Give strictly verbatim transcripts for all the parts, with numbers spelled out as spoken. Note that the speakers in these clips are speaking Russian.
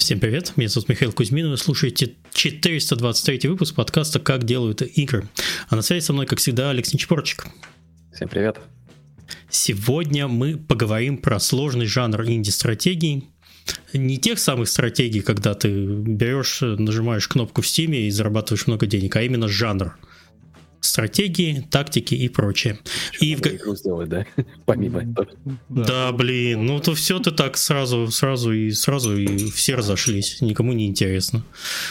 Всем привет, меня зовут Михаил Кузьмин, вы слушаете четыреста двадцать третий выпуск подкаста «Как делают игры». А на связи со мной, как всегда, Алекс Нечипорчик. Всем привет. Сегодня мы поговорим про сложный жанр инди-стратегий. Не тех самых стратегий, когда ты берешь, нажимаешь кнопку в Steam и зарабатываешь много денег, а именно жанр. Стратегии, тактики и прочее. И в... игру сделать, да? Помимо этого. Да, да, блин, ну то все ты так сразу, сразу и сразу и все разошлись, никому не интересно.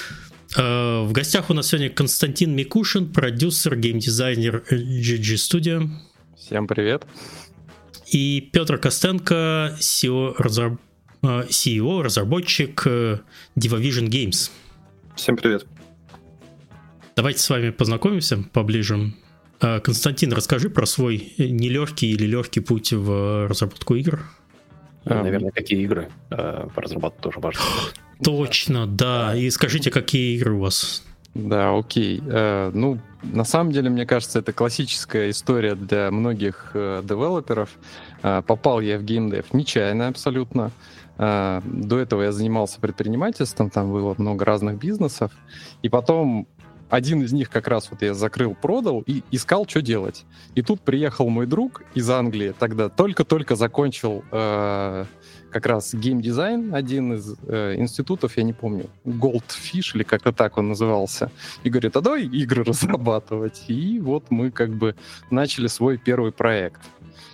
В гостях у нас сегодня Константин Микушин, продюсер, геймдизайнер джи джи Studio. Всем привет. И Петр Костенко, си и о, разраб... си и о разработчик Divavision Games. Всем привет. Давайте с вами познакомимся поближе. Константин, расскажи про свой нелегкий или легкий путь в разработку игр. Наверное, какие игры по разработке тоже важно. Точно, да. И скажите, какие игры у вас? Да, окей. Ну, на самом деле, мне кажется, это классическая история для многих девелоперов. Попал я в геймдев нечаянно абсолютно. До этого я занимался предпринимательством, там было много разных бизнесов. И потом... Один из них как раз вот я закрыл, продал и искал, что делать. И тут приехал мой друг из Англии, тогда только-только закончил э, как раз геймдизайн, один из э, институтов, я не помню, Goldfish или как-то так он назывался. И говорит, а давай игры разрабатывать. И вот мы как бы начали свой первый проект.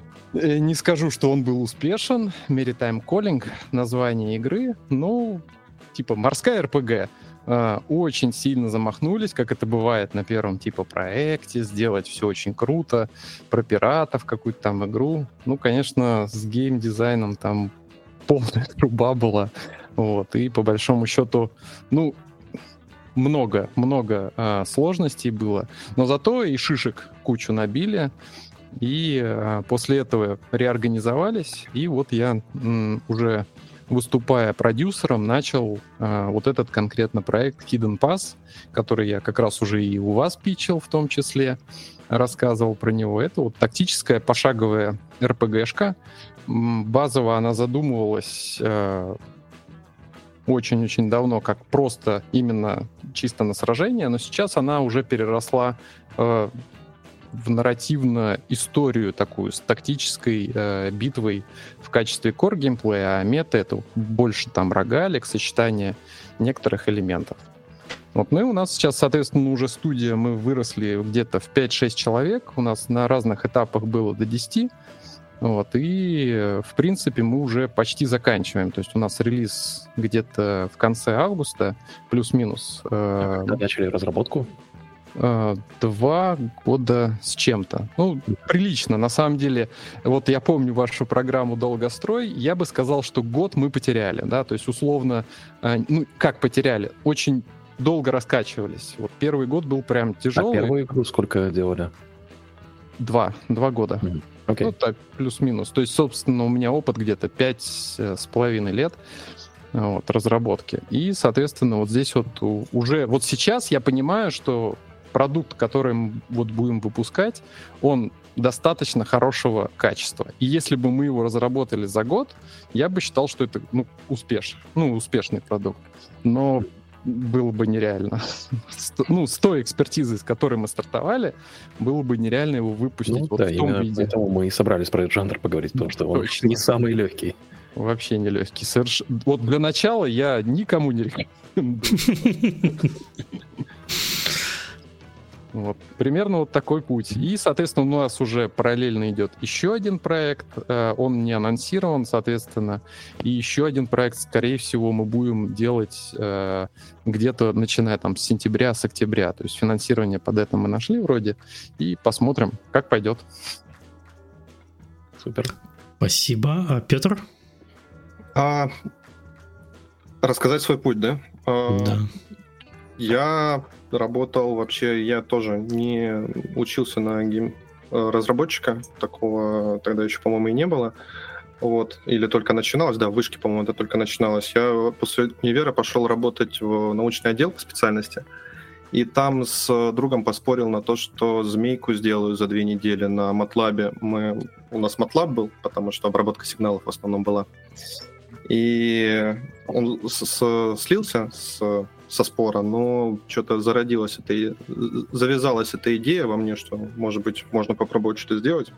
Не скажу, что он был успешен. Maritime Calling, название игры, ну, типа морская эр пи джи. Uh, очень сильно замахнулись, как это бывает на первом типа проекте, сделать все очень круто, про пиратов какую-то там игру. Ну, конечно, с геймдизайном там полная труба была. Вот, и по большому счету, ну, много, много uh, сложностей было. Но зато и шишек кучу набили. И uh, после этого реорганизовались. И вот я м, уже... выступая продюсером, начал э, вот этот конкретно проект Hidden Pass, который я как раз уже и у вас питчил, в том числе, рассказывал про него. Это вот тактическая пошаговая эр пи джи-шка. Базово она задумывалась э, очень-очень давно, как просто именно чисто на сражение, но сейчас она уже переросла э, в нарративную историю такую с тактической э, битвой в качестве кор-геймплея, а мета — это больше там рогалик, сочетание некоторых элементов. Вот, ну и у нас сейчас, соответственно, уже студия, мы выросли где-то в пять-шесть человек, у нас на разных этапах было до десяти, вот, и, в принципе, мы уже почти заканчиваем, то есть у нас релиз где-то в конце августа, плюс-минус. Э, Когда начали разработку? Два года с чем-то. Ну, прилично. На самом деле, вот я помню вашу программу «Долгострой», я бы сказал, что год мы потеряли, да, то есть условно, ну, как потеряли? Очень долго раскачивались. Вот первый год был прям тяжелый. А первую игру сколько делали? Два. Два года. Mm-hmm. Okay. Ну, так, плюс-минус. То есть, собственно, у меня опыт где-то пять с половиной лет. Вот, разработки. И, соответственно, вот здесь вот уже... Вот сейчас я понимаю, что продукт, который мы вот будем выпускать, он достаточно хорошего качества. И если бы мы его разработали за год, я бы считал, что это ну, успеш, ну, успешный продукт. Но было бы нереально. Ну, с той экспертизой, с которой мы стартовали, было бы нереально его выпустить ну, вот да, в том именно виде. Поэтому мы и собрались про этот жанр поговорить, потому что он Точно. не самый легкий. Вообще не легкий. Соверш... Вот для начала я никому не рекомендую. Вот, примерно вот такой путь. И, соответственно, у нас уже параллельно идет еще один проект, э, он не анонсирован, соответственно, и еще один проект, скорее всего, мы будем делать э, где-то начиная там с сентября, с октября. То есть финансирование под это мы нашли вроде, и посмотрим, как пойдет. Супер. Спасибо. А Петр? А, рассказать свой путь, да? А, да. Я работал вообще, я тоже не учился на гейм разработчика, такого тогда еще, по-моему, и не было. Вот. Или только начиналось, да, в вышке, по-моему, это только начиналось. Я после универа пошел работать в научный отдел по специальности, и там с другом поспорил на то, что змейку сделаю за две недели на MATLAB. Мы... У нас MATLAB был, потому что обработка сигналов в основном была. И он с- с- слился с, со спора, но что-то зародилась эта, завязалась эта идея во мне, что, может быть, можно попробовать что-то сделать.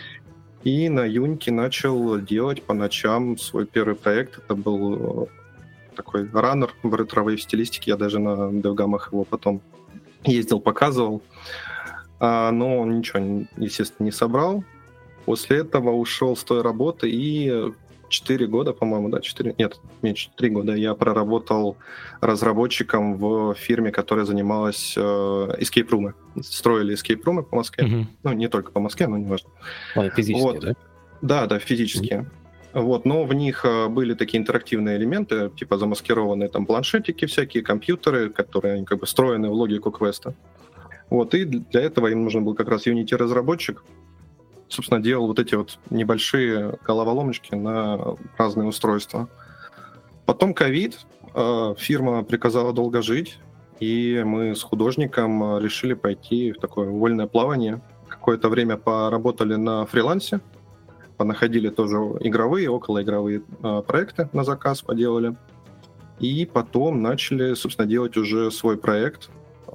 И на Юнике начал делать по ночам свой первый проект. Это был такой раннер в ретро-вейв стилистике. Я даже на девгамах его потом ездил, показывал. А, но он ничего, естественно, не собрал. После этого ушел с той работы и четыре года, по-моему, да, четыре, нет, меньше, три года я проработал разработчиком в фирме, которая занималась э, escape room. Строили escape room по Москве. Mm-hmm. Ну, не только по Москве, но не важно. А, физические, вот. да? Да, да, физические. Mm-hmm. Вот, но в них были такие интерактивные элементы, типа замаскированные там планшетики всякие, компьютеры, которые они как бы встроены в логику квеста. Вот, и для этого им нужен был как раз Unity-разработчик. Собственно, делал вот эти вот небольшие головоломочки на разные устройства. Потом ковид, фирма приказала долго жить, и мы с художником решили пойти в такое вольное плавание. Какое-то время поработали на фрилансе, понаходили тоже игровые, околоигровые проекты на заказ поделали. И потом начали, собственно, делать уже свой проект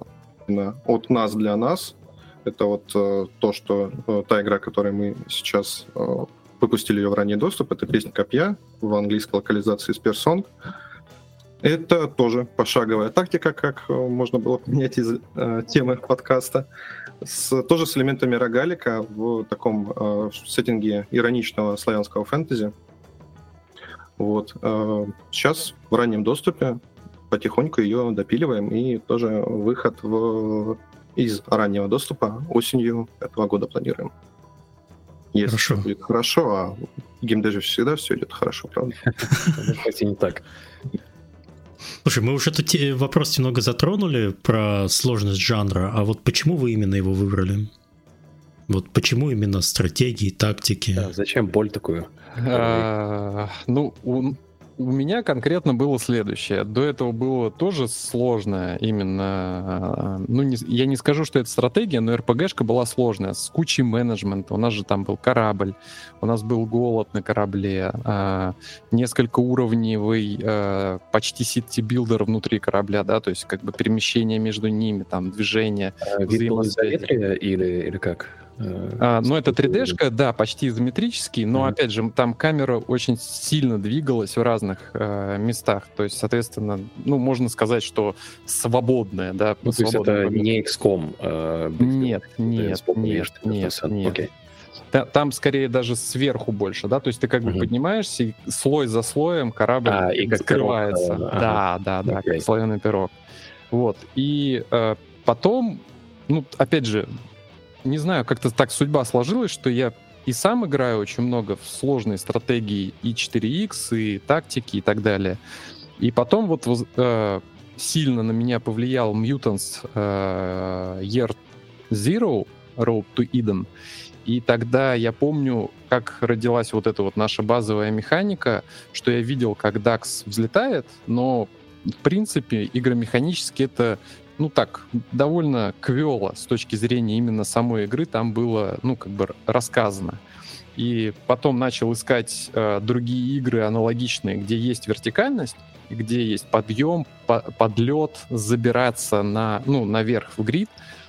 от нас для нас. Это вот э, то, что э, та игра, которую мы сейчас э, выпустили ее в ранний доступ, это «Песня копья» в английской локализации Spear Song. Это тоже пошаговая тактика, как э, можно было понять из э, темы подкаста, с, тоже с элементами рогалика в таком э, сеттинге ироничного славянского фэнтези. Вот. Э, сейчас в раннем доступе потихоньку ее допиливаем, и тоже выход в... из раннего доступа осенью этого года планируем. Если хорошо. Будет хорошо, а в геймдеве всегда все идет хорошо, правда? Кстати, не так. Слушай, мы уже этот вопрос немного затронули про сложность жанра, а вот почему вы именно его выбрали? Вот почему именно стратегии, тактики? Да, зачем боль такую? А, ну, у, у меня конкретно было следующее. До этого было тоже сложное именно... Ну, не, я не скажу, что это стратегия, но эр пи джешка была сложная, с кучей менеджмента. У нас же там был корабль, у нас был голод на корабле, а, несколько уровневый а, почти сити-билдер внутри корабля, да, то есть как бы перемещение между ними, там, движение, а, взаимосвязь. Или, или как? А, ну, это три дэ-шка, да, почти изометрический, но, mm-hmm. опять же, там камера очень сильно двигалась в разных э, местах, то есть, соответственно, ну, можно сказать, что свободная, да. Ну, то есть это не икс ком? Э, нет, нет, нет, нет, нет. Okay. Там, скорее, даже сверху больше, да, то есть ты как бы mm-hmm. поднимаешься, и слой за слоем корабль а, и как скрывается. Пирог, да, ага. да, да, okay. как слоеный пирог. Вот, и э, потом, ну, опять же, не знаю, как-то так судьба сложилась, что я и сам играю очень много в сложные стратегии и четыре икс, и тактики, и так далее. И потом вот э, сильно на меня повлиял Mutants э, Year Zero, Road to Eden. И тогда я помню, как родилась вот эта вот наша базовая механика, что я видел, как дакс взлетает, но, в принципе, игромеханически это... ну так, довольно квело с точки зрения именно самой игры, там было, ну, как бы рассказано. И потом начал искать э, другие игры аналогичные, где есть вертикальность, где есть подъем, по- подлет, забираться на, ну, наверх в грид,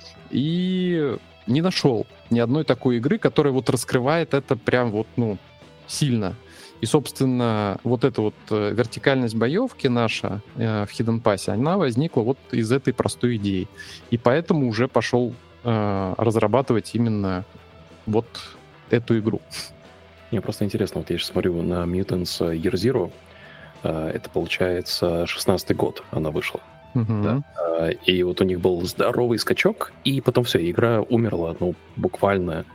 и не нашел ни одной такой игры, которая вот раскрывает это прям вот, ну, сильно. И, собственно, вот эта вот э, вертикальность боевки наша э, в Hidden Pass, она возникла вот из этой простой идеи. И поэтому уже пошел э, разрабатывать именно вот эту игру. Мне просто интересно, вот я сейчас смотрю на Mutants Year Zero, э, это, получается, шестнадцатый год она вышла. Uh-huh. Да? Э, и вот у них был здоровый скачок, и потом все, игра умерла, ну, буквально,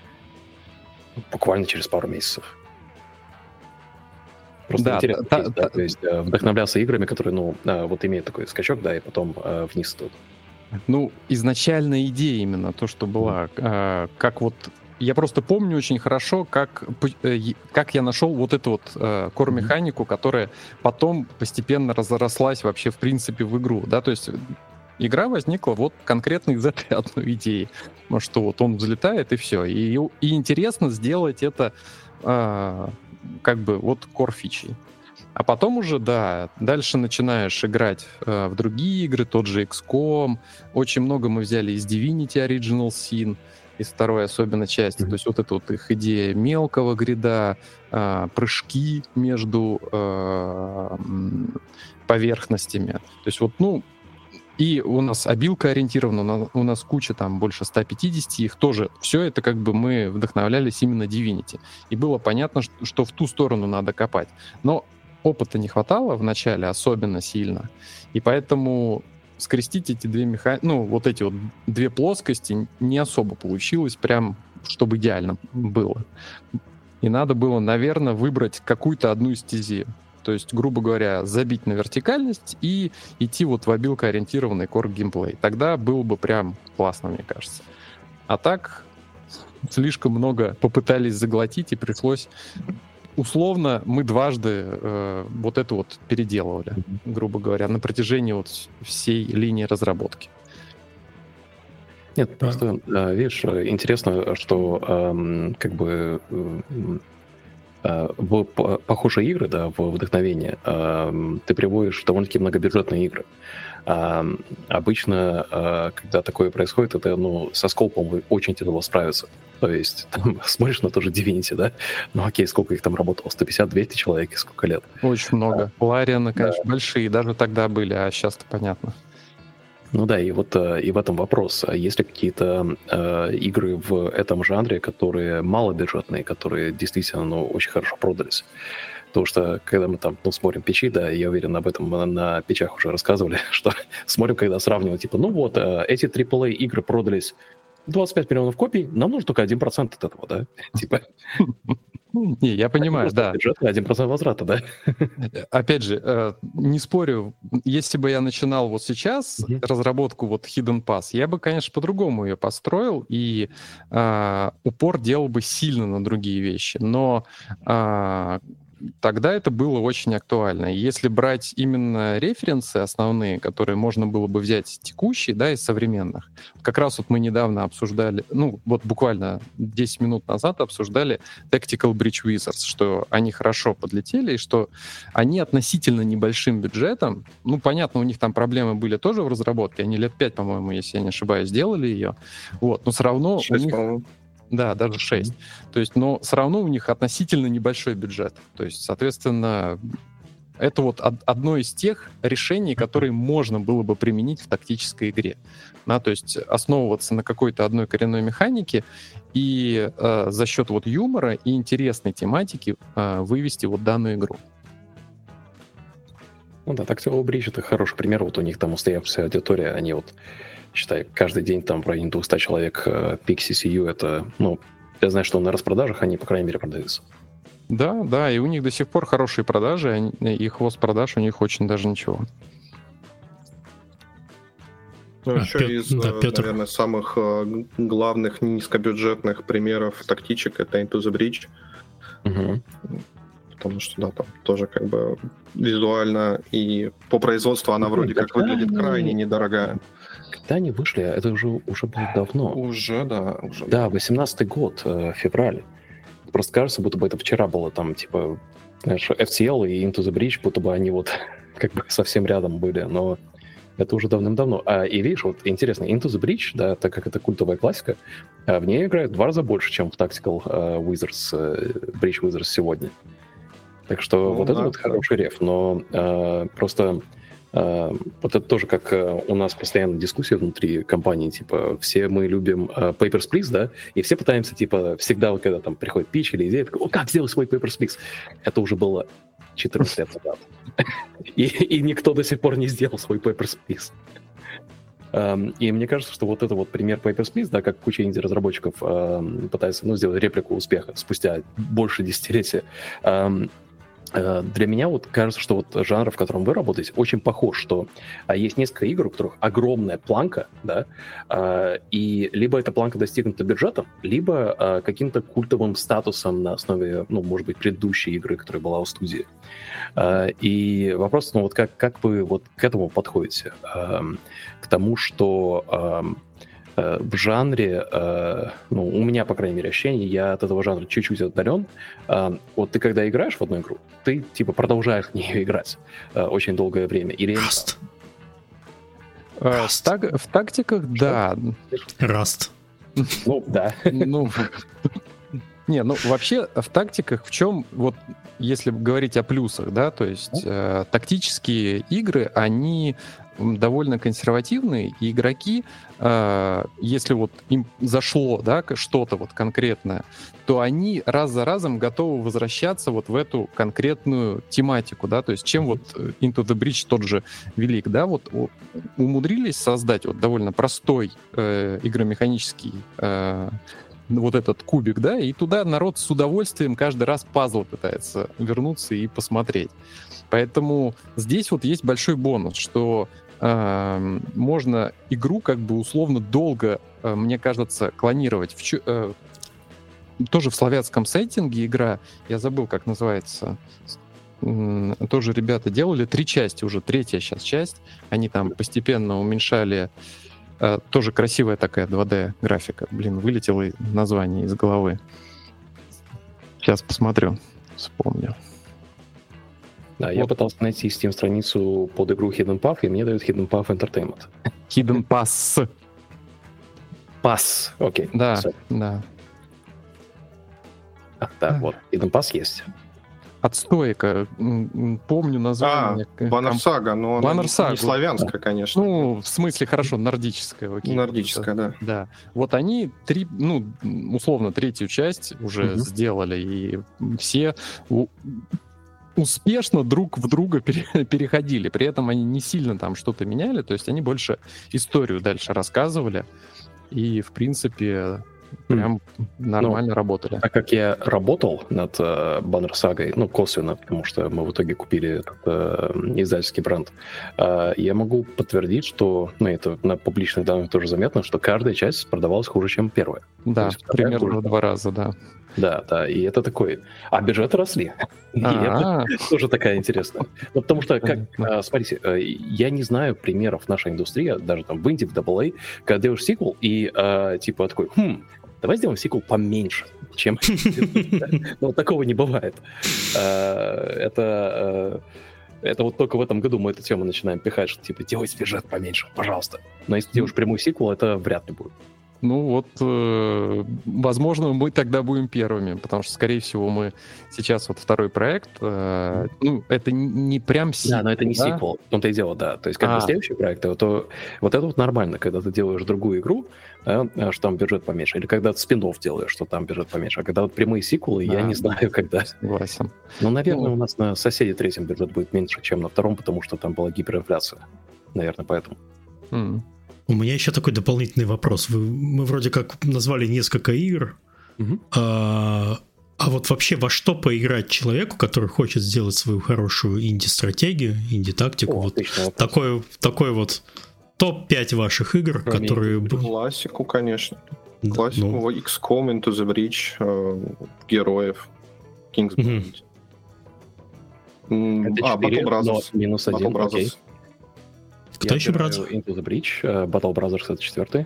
буквально через пару месяцев. Просто да, интересно, та, есть, та, да, то есть э, вдохновляться играми, которые, ну, э, вот имеют такой скачок, да, и потом э, вниз идут. Ну, изначальная идея именно, то, что была, э, как вот, я просто помню очень хорошо, как, э, как я нашел вот эту вот э, core-механику, которая потом постепенно разрослась вообще, в принципе, в игру, да, то есть игра возникла вот конкретно из этой одной идеи, что вот он взлетает и все, и, и интересно сделать это... Э, как бы вот core фичи. А потом уже, да, дальше начинаешь играть э, в другие игры, тот же икс ком. Очень много мы взяли из Divinity Original Sin, из второй особенно части. Mm-hmm. То есть вот эта вот их идея мелкого грида, э, прыжки между э, поверхностями. То есть вот, ну, и у нас обилка ориентирована, у нас куча, там, больше ста пятидесяти, их тоже. Все это как бы мы вдохновлялись именно Divinity. И было понятно, что, что в ту сторону надо копать. Но опыта не хватало в начале особенно сильно. И поэтому скрестить эти две меха... ну, вот эти вот две плоскости не особо получилось, прям, чтобы идеально было. И надо было, наверное, выбрать какую-то одну стезию. То есть, грубо говоря, забить на вертикальность и идти вот в обилкоориентированный кор-геймплей. Тогда было бы прям классно, мне кажется. А так слишком много попытались заглотить, и пришлось... Условно, мы дважды э, вот это вот переделывали, грубо говоря, на протяжении вот всей линии разработки. Нет, просто, э, видишь, интересно, что э, как бы... Э, в похожие игры, да, в вдохновение, э, ты приводишь довольно-таки многобюджетные игры. А, обычно, а, когда такое происходит, это, ну, со скопом очень тяжело справиться. То есть, там, смотришь на тоже Divinity, да? Ну, окей, сколько их там работало? сто пятьдесят - двести человек, и сколько лет? Очень много. А, Ларианы, конечно, да. Большие, даже тогда были, а сейчас-то понятно. Ну да, и вот и в этом вопрос. Есть ли какие-то э, игры в этом жанре, которые малобюджетные, которые действительно, ну, очень хорошо продались? Потому что, когда мы там, ну, смотрим печи, да, я уверен, об этом на, на печах уже рассказывали, что смотрим, когда сравниваем, типа, ну вот, э, эти три эй игры продались двадцать пять миллионов копий, нам нужно только один процент от этого, да? Типа... Не, я понимаю, да. Бюджет один процент возврата, да? Опять же, не спорю, если бы я начинал вот сейчас mm-hmm. разработку вот Hidden Pass, я бы, конечно, по-другому ее построил и э, упор делал бы сильно на другие вещи, но э, тогда это было очень актуально. И если брать именно референсы основные, которые можно было бы взять текущие, да, из современных, как раз вот мы недавно обсуждали, ну, вот буквально десять минут назад обсуждали Tactical Bridge Wizards, что они хорошо подлетели, и что они относительно небольшим бюджетом, ну, понятно, у них там проблемы были тоже в разработке, они лет пять, по-моему, если я не ошибаюсь, делали ее, вот, но все равно шесть, у них... по-моему. Да, даже шесть. Mm-hmm. То есть, но все равно у них относительно небольшой бюджет. То есть, соответственно, это вот одно из тех решений, которые можно было бы применить в тактической игре. Да, то есть основываться на какой-то одной коренной механике и э, за счет вот юмора и интересной тематики э, вывести вот данную игру. Ну да, Tactical Bridge — это хороший пример. Вот у них там устоявшаяся аудитория, они вот, считай, каждый день там в районе двести человек Pixie си ю, это, ну, я знаю, что на распродажах они, по крайней мере, продаются. Да, да, и у них до сих пор хорошие продажи, они, и хвост продаж у них очень даже ничего. Ну, а, еще Пет... из, да, наверное, самых главных низкобюджетных примеров тактичек — это Into the Breach. Угу. Потому что, да, там тоже как бы визуально и по производству она ну, вроде как выглядит они... крайне недорогая. Когда они вышли, это уже, уже было давно. Уже, да. Уже. Да, восемнадцатый год, февраль. Просто кажется, будто бы это вчера было, там, типа, знаешь, эф си эл и Into the Breach, будто бы они вот как бы совсем рядом были, но это уже давным-давно. А, и видишь, вот интересно, Into the Breach, да, так как это культовая классика, в ней играют в два раза больше, чем в Tactical uh, Wizards, uh, Breach Wizards сегодня. Так что ну, вот да, это вот да. хороший реф, но uh, просто... Uh, вот это тоже как uh, у нас постоянно дискуссия внутри компании, типа, все мы любим uh, Papers, Please, да, и все пытаемся, типа, всегда, вот, когда там приходит пич или идея, такой, о, как сделать свой Papers, Please? Это уже было четырнадцать лет назад. и, и никто до сих пор не сделал свой Papers, Please. Um, и мне кажется, что вот это вот пример Papers, Please, да, как куча инди-разработчиков uh, пытается, ну, сделать реплику успеха спустя больше десятилетия. Um, Для меня вот кажется, что вот жанр, в котором вы работаете, очень похож, что а, есть несколько игр, у которых огромная планка, да, а, и либо эта планка достигнута бюджетом, либо а, каким-то культовым статусом на основе, ну, может быть, предыдущей игры, которая была у студии. А, и вопрос, ну, вот как, как вы вот к этому подходите? А, к тому, что... А, в жанре, ну, у меня, по крайней мере, ощущение, я от этого жанра чуть-чуть отдален. Вот ты когда играешь в одну игру, ты, типа, продолжаешь в нее играть очень долгое время. Или Rust. Uh, в, так, в тактиках, что? Да. Rust. Ну, да. Ну, не, ну, вообще, в тактиках в чем, вот, если говорить о плюсах, да, то есть э, тактические игры, они довольно консервативные, и игроки, э, если вот им зашло, да, что-то вот конкретное, то они раз за разом готовы возвращаться вот в эту конкретную тематику, да, то есть чем вот Into the Breach тот же велик, да, вот умудрились создать вот довольно простой э, игромеханический э, вот этот кубик, да, и туда народ с удовольствием каждый раз пазл пытается вернуться и посмотреть. Поэтому здесь вот есть большой бонус, что э, можно игру как бы условно долго, э, мне кажется, клонировать. В, э, тоже в славянском сеттинге игра, я забыл, как называется, э, тоже ребята делали три части уже, третья сейчас часть, они там постепенно уменьшали. Uh, тоже красивая такая два дэ графика. Блин, вылетело название из головы. Сейчас посмотрю, вспомню. Да, вот. Я пытался найти Steam-страницу под игру Hidden Path, и мне дают Hidden Path Entertainment. Hidden Pass. Pass, окей. Okay. Да, Sorry. да. А, да, вот, Hidden Pass есть. Отстойка, помню название. А, Banner Saga, но Banner Saga. Не славянская, конечно. Ну, в смысле, хорошо, нордическая. Окей, нордическая, вот, да. Да. Вот они, три, ну, условно, третью часть уже угу. сделали, и все успешно друг в друга переходили. При этом они не сильно там что-то меняли, то есть они больше историю дальше рассказывали, и, в принципе... Прям mm. нормально ну, работали. Так как я работал над uh, Banner Saga, ну, косвенно, потому что мы в итоге купили этот uh, издательский бренд, uh, я могу подтвердить, что, ну, это на публичных данных тоже заметно, что каждая часть продавалась хуже, чем первая. Да, примерно в два раза, да. Да, да, и это такой... А бюджеты росли. И это тоже такая интересная. Ну, потому что, как, смотрите, я не знаю примеров нашей индустрии, даже там в инди, в дабл эй, когда делаешь сиквел, и типа такой, хм, давай сделаем сиквел поменьше, чем... Ну, такого не бывает. Это... Это вот только в этом году мы эту тему начинаем пихать, что типа делай бюджет поменьше, пожалуйста. Но если делаешь прямой сиквел, это вряд ли будет. Ну вот, э, возможно, мы тогда будем первыми, потому что, скорее всего, мы сейчас вот второй проект, э, ну, это не, не прям сиквел. Да, но это не да? сиквел, в том-то и дело, да. То есть, как бы следующий проект, то вот это вот нормально, когда ты делаешь другую игру, да, что там бюджет поменьше, или когда ты спин-офф делаешь, что там бюджет поменьше, а когда вот прямые сиквелы, а, я не знаю, когда. Согласен. Ну, наверное, ну, у нас на соседе третьем бюджет будет меньше, чем на втором, потому что там была гиперинфляция. Наверное, поэтому. Mm. У меня еще такой дополнительный вопрос. Вы, мы вроде как назвали несколько игр, угу. а, а вот вообще во что поиграть человеку, который хочет сделать свою хорошую инди-стратегию, инди-тактику? О, вот такой, такой вот топ пять ваших игр, Кроме которые... Классику, конечно. Классику, ну... икс ком, Into the Breach, э, Героев, Kingsman. Угу. А, Battle Brothers. Минус один, Battle Brothers. Окей. Кто я еще брат? Into the Breach, uh, Battle Brothers это четвертый.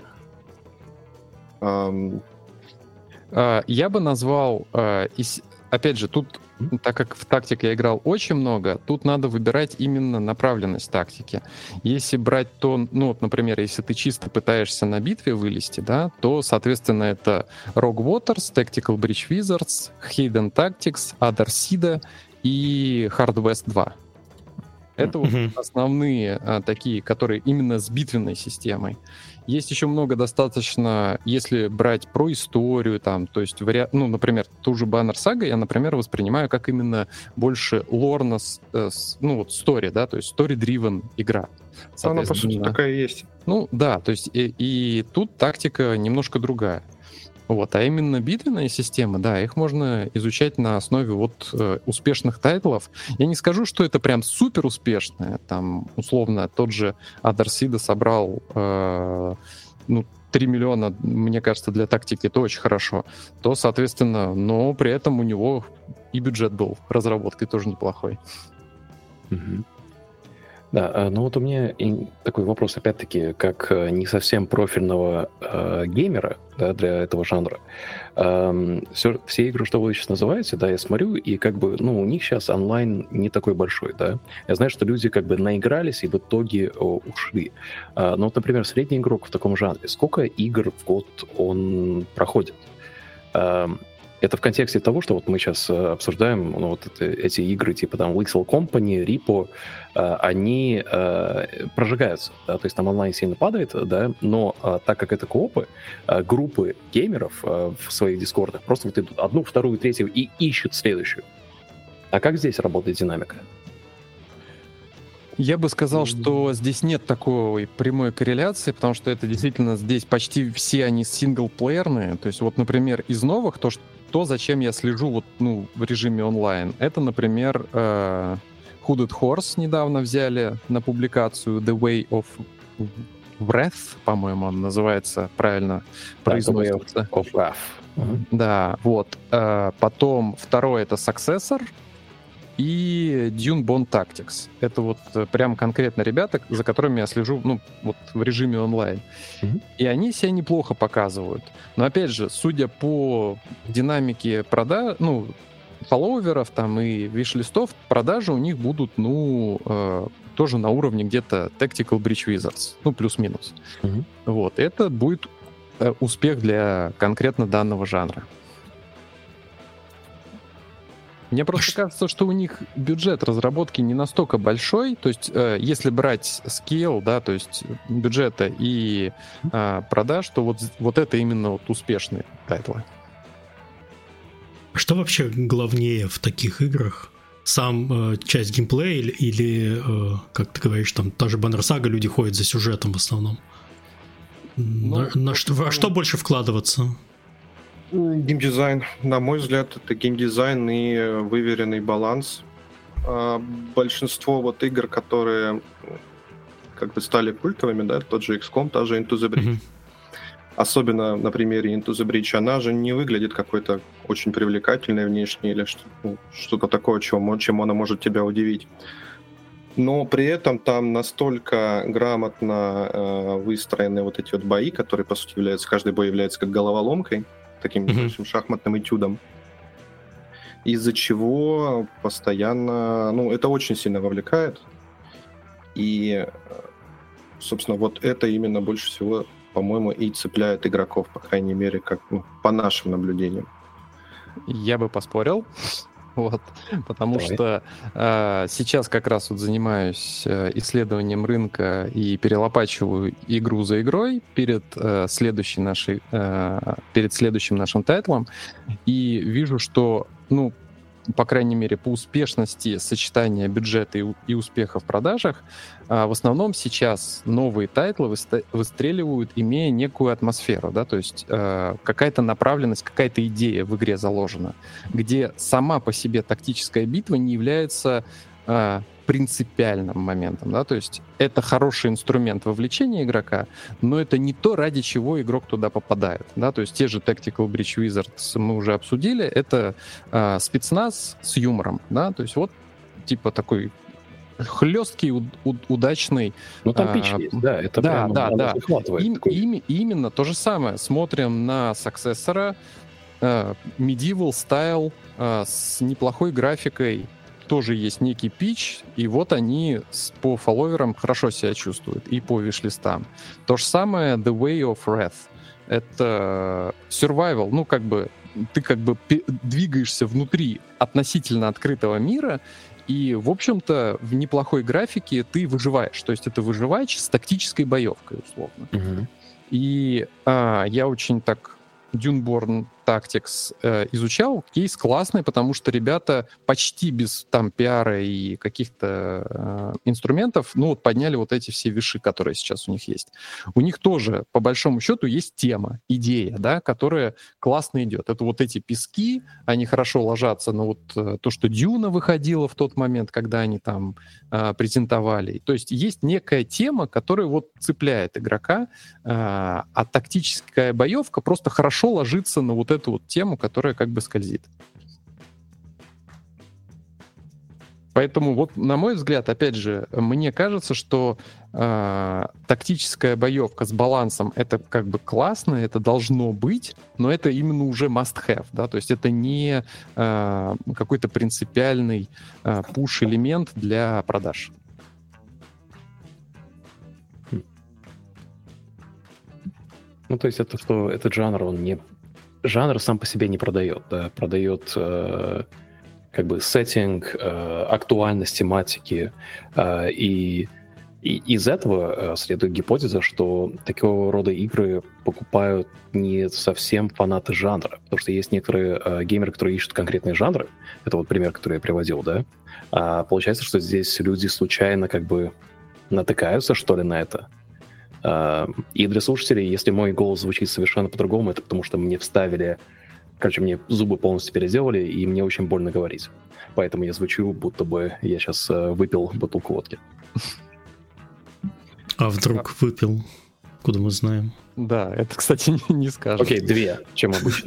Um... Uh, я бы назвал, uh, из... опять же, тут, mm-hmm. так как в тактике я играл очень много, тут надо выбирать именно направленность тактики. Если брать то, ну вот, например, если ты чисто пытаешься на битве вылезти, да, то, соответственно, это Rogue Waters, Tactical Breach Wizards, Hidden Tactics, Other Sida и Hard West два. Это вот mm-hmm. основные а, такие, которые именно с битвенной системой. Есть еще много достаточно, если брать про историю, там, то есть, вари... ну, например, ту же Banner Saga я, например, воспринимаю как именно больше лорно, э, ну, вот, story, да, то есть story-driven игра. Она, по сути, такая и есть. Ну, да, то есть, и, и тут тактика немножко другая. Вот, а именно битвенные системы, да, их можно изучать на основе вот э, успешных тайтлов. Я не скажу, что это прям супер успешное. Там, условно, тот же Other Sida собрал э, ну, три миллиона, мне кажется, для тактики это очень хорошо. То, соответственно, но при этом у него и бюджет был разработкой тоже неплохой. Mm-hmm. Да, ну вот у меня такой вопрос, опять-таки, как не совсем профильного э, геймера, да, для этого жанра. Эм, все, все игры, что вы сейчас называете, да, я смотрю, и как бы, ну, у них сейчас онлайн не такой большой, да. Я знаю, что люди как бы наигрались и в итоге о, ушли. А, но вот, например, средний игрок в таком жанре, сколько игр в год он проходит? Эм, Это в контексте того, что вот мы сейчас обсуждаем, ну, вот это, эти игры типа там Lethal Company, Repo, э, они э, прожигаются, да, то есть там онлайн сильно падает, да, но э, так как это коопы, э, группы геймеров э, в своих дискордах просто вот идут одну, вторую, третью и ищут следующую. А как здесь работает динамика? Я бы сказал, что здесь нет такой прямой корреляции, потому что это действительно здесь почти все они синглплеерные. То есть вот, например, из новых, то, что то, зачем я слежу вот, ну, в режиме онлайн, это, например, э, Hooded Horse недавно взяли на публикацию The Way of Wrath, по-моему, он называется, правильно произносится. The Way of Wrath. Uh-huh. Да, вот. Э, потом второй — это Successor и Dune Bond Tactics. Это вот прям конкретно ребята, за которыми я слежу, ну, вот в режиме онлайн. Mm-hmm. И они себя неплохо показывают. Но, опять же, судя по динамике продаж, ну, фолловеров там и виш-листов, продажи у них будут, ну, э, тоже на уровне где-то Tactical Breach Wizards. Ну, плюс-минус. Mm-hmm. Вот. Это будет э, успех для конкретно данного жанра. Мне просто а кажется, что у них бюджет разработки не настолько большой. То есть, э, если брать скейл, да, то есть бюджета и э, продаж, то вот, вот это именно вот успешные тайтлы. Что вообще главнее в таких играх? Сам э, часть геймплея или, или э, как ты говоришь, там та же Banner Saga, люди ходят за сюжетом в основном? Ну, на, на что, во что больше вкладываться? Геймдизайн. На мой взгляд, это геймдизайн и выверенный баланс. А большинство вот игр, которые как бы стали культовыми, да, тот же икс ком, та же Into the Breach. Mm-hmm. Особенно на примере Into the Breach, она же не выглядит какой-то очень привлекательной внешне или что, ну, что-то такое, чем, чем она может тебя удивить. Но при этом там настолько грамотно э, выстроены вот эти вот бои, которые, по сути, являются, каждый бой является как головоломкой, таким небольшим mm-hmm. шахматным этюдом, из-за чего постоянно, ну, это очень сильно вовлекает. И, собственно, вот это именно больше всего, по-моему, и цепляет игроков, по крайней мере, как, ну, по нашим наблюдениям. Я бы поспорил. Вот, потому Давай. что э, сейчас как раз вот занимаюсь э, исследованием рынка и перелопачиваю игру за игрой перед, э, следующей нашей, э, перед следующим нашим тайтлом, и вижу, что, ну, по крайней мере, по успешности сочетания бюджета и, и успеха в продажах, а, в основном сейчас новые тайтлы выста- выстреливают, имея некую атмосферу, да, то есть а, какая-то направленность, какая-то идея в игре заложена, где сама по себе тактическая битва не является а, принципиальным моментом, да, то есть это хороший инструмент вовлечения игрока, но это не то, ради чего игрок туда попадает, да, то есть те же Tactical Breach Wizards мы уже обсудили, это э, спецназ с юмором, да, то есть вот типа такой хлесткий, у, у, удачный. Ну там а, пич есть, да, это да, прямо да, да. Им, такой... им, именно то же самое. Смотрим на Successor, э, Medieval Style э, с неплохой графикой, тоже есть некий пич, и вот они по фолловерам хорошо себя чувствуют, и по виш-листам. То же самое The Way of Wrath. Это survival, ну, как бы, ты как бы двигаешься внутри относительно открытого мира, и, в общем-то, в неплохой графике ты выживаешь. То есть это выживач с тактической боевкой, условно. Mm-hmm. И а, я очень так Duneborn Tactics э, изучал. Кейс классный, потому что ребята почти без там пиара и каких-то э, инструментов, ну вот подняли вот эти все виши, которые сейчас у них есть. У них тоже, по большому счету, есть тема, идея, да, которая классно идет. Это вот эти пески, они хорошо ложатся на вот э, то, что Дюна выходила в тот момент, когда они там э, презентовали. То есть есть некая тема, которая вот цепляет игрока, э, а тактическая боевка просто хорошо ложится на вот эту вот тему, которая как бы скользит. Поэтому вот, на мой взгляд, опять же, мне кажется, что э, тактическая боевка с балансом — это как бы классно, это должно быть, но это именно уже must-have, да, то есть это не э, какой-то принципиальный э, пуш-элемент для продаж. Ну, то есть это что этот жанр, он не... Жанр сам по себе не продает, да, продает... Э... как бы сеттинг, э, актуальность тематики, э, и, и из этого э, следует гипотеза, что такого рода игры покупают не совсем фанаты жанра, потому что есть некоторые э, геймеры, которые ищут конкретные жанры, это вот пример, который я приводил, да, а получается, что здесь люди случайно как бы натыкаются, что ли, на это. Э, и для слушателей, если мой голос звучит совершенно по-другому, это потому что мне вставили... Короче, мне зубы полностью переделали, и мне очень больно говорить. Поэтому я звучу, будто бы я сейчас э, выпил бутылку водки. А вдруг выпил? Куда мы знаем? Да, это, кстати, не, не скажешь. Окей, две, чем обычно.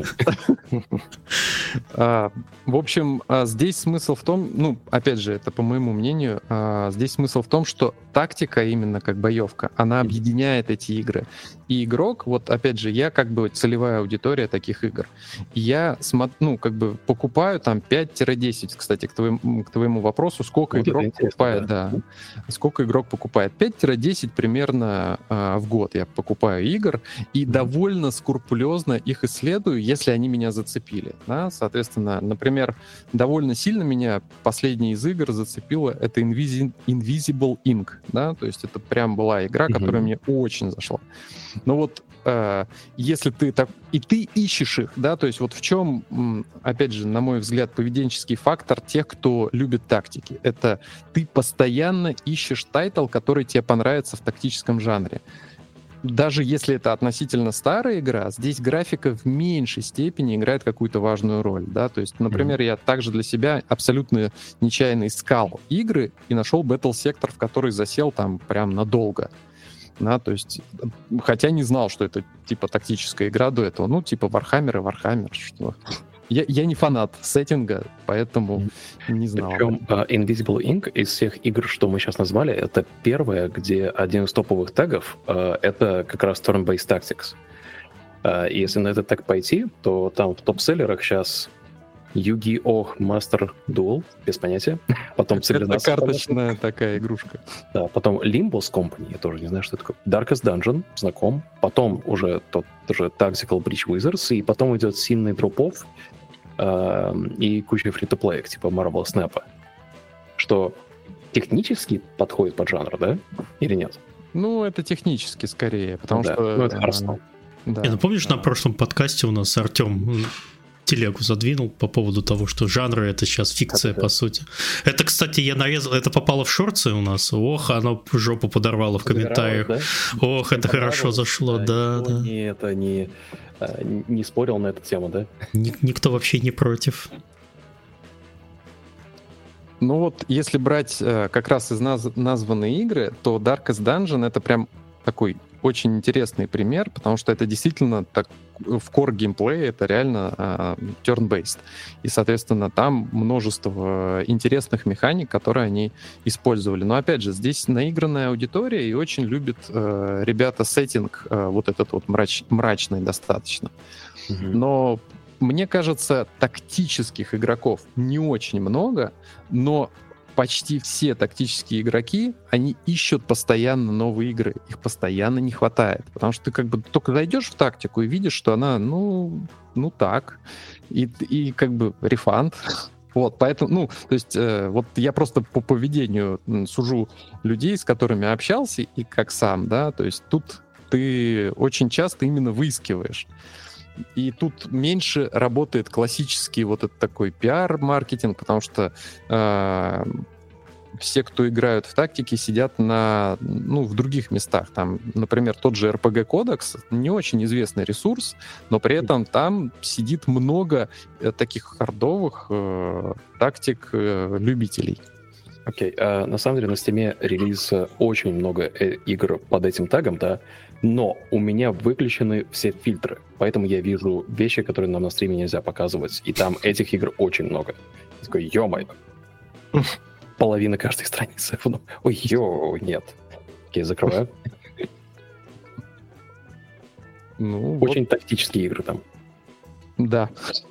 В общем, здесь смысл в том, ну, опять же, это по моему мнению, здесь смысл в том, что тактика, именно как боевка, она объединяет эти игры. И игрок, вот опять же, я как бы целевая аудитория таких игр. Я, ну, как бы покупаю там пять-десять, кстати, к твоему, к твоему вопросу, сколько вот игрок покупает, да. да, сколько игрок покупает. пять-десять примерно в год я покупаю игр, и mm-hmm. довольно скрупулезно их исследую, если они меня зацепили. Да? Соответственно, например, довольно сильно меня последняя из игр зацепила это Invisi- Invisible Ink. Да? То есть это прям была игра, mm-hmm. которая мне очень зашла. Но вот э, если ты так... И ты ищешь их, да, то есть вот в чем, опять же, на мой взгляд, поведенческий фактор тех, кто любит тактики. Это ты постоянно ищешь тайтл, который тебе понравится в тактическом жанре. Даже если это относительно старая игра, здесь графика в меньшей степени играет какую-то важную роль, да, то есть, например, mm-hmm. я также для себя абсолютно нечаянно искал игры и нашел Battle Sector, в который засел там прям надолго, да, то есть, хотя не знал, что это типа тактическая игра до этого, ну, типа Warhammer и Warhammer, что... Я, я не фанат сеттинга, поэтому не знал. Причем uh, Invisible Ink из всех игр, что мы сейчас назвали, это первая, где один из топовых тегов uh, это как раз Turn-Based Tactics. Uh, и если на этот тег пойти, то там в топ-селлерах сейчас Yu-Gi-Oh! Master Duel, без понятия. Потом это карточная такая игрушка. Да, потом Limbos Company, я тоже не знаю, что это такое. Darkest Dungeon, знаком. Потом уже тот тоже Tactical Bridge Wizards, и потом идет сильный дроп-офф э, и куча фри-то-плеек, типа Marvel Snap. Что технически подходит под жанр, да? Или нет? Ну, это технически скорее, потому да. что... Ну, это хорошо. Да, это помнишь, да. на прошлом подкасте у нас Артем телегу задвинул по поводу того, что жанры — это сейчас фикция, это, по да. сути. Это, кстати, я нарезал, это попало в шорты у нас. Ох, оно жопу подорвало в комментариях. Да? Ох, это хорошо зашло, да, да. Не, это не, не спорил на эту тему, да? Ник- никто вообще не против. Ну вот, если брать э, как раз из наз- названные игры, то Darkest Dungeon — это прям такой очень интересный пример, потому что это действительно так, в core геймплее это реально э, turn-based. И, соответственно, там множество интересных механик, которые они использовали. Но, опять же, здесь наигранная аудитория и очень любят э, ребята сеттинг э, вот этот вот мрач, мрачный достаточно. Mm-hmm. Но мне кажется, тактических игроков не очень много, но почти все тактические игроки, они ищут постоянно новые игры. Их постоянно не хватает. Потому что ты как бы только зайдешь в тактику и видишь, что она, ну, ну так. И, и как бы рефанд. Вот, поэтому, ну, то есть, э, вот я просто по поведению сужу людей, с которыми общался, и как сам, да, то есть тут ты очень часто именно выискиваешь. И тут меньше работает классический вот этот такой пиар-маркетинг, потому что э, все, кто играют в тактики, сидят на, ну, в других местах. Там, например, тот же эр пи джи-кодекс, не очень известный ресурс, но при этом там сидит много э, таких хардовых э, тактик э, любителей. Окей, okay. uh, на самом деле на Steam релиз очень много э, игр под этим тегом, да, но у меня выключены все фильтры, поэтому я вижу вещи, которые нам на стриме нельзя показывать, и там этих игр очень много. Я такой, ё-моё. половина каждой страницы. Ой, ё, нет. Окей, закрываю. Ну, Очень вот. тактические игры там. Да.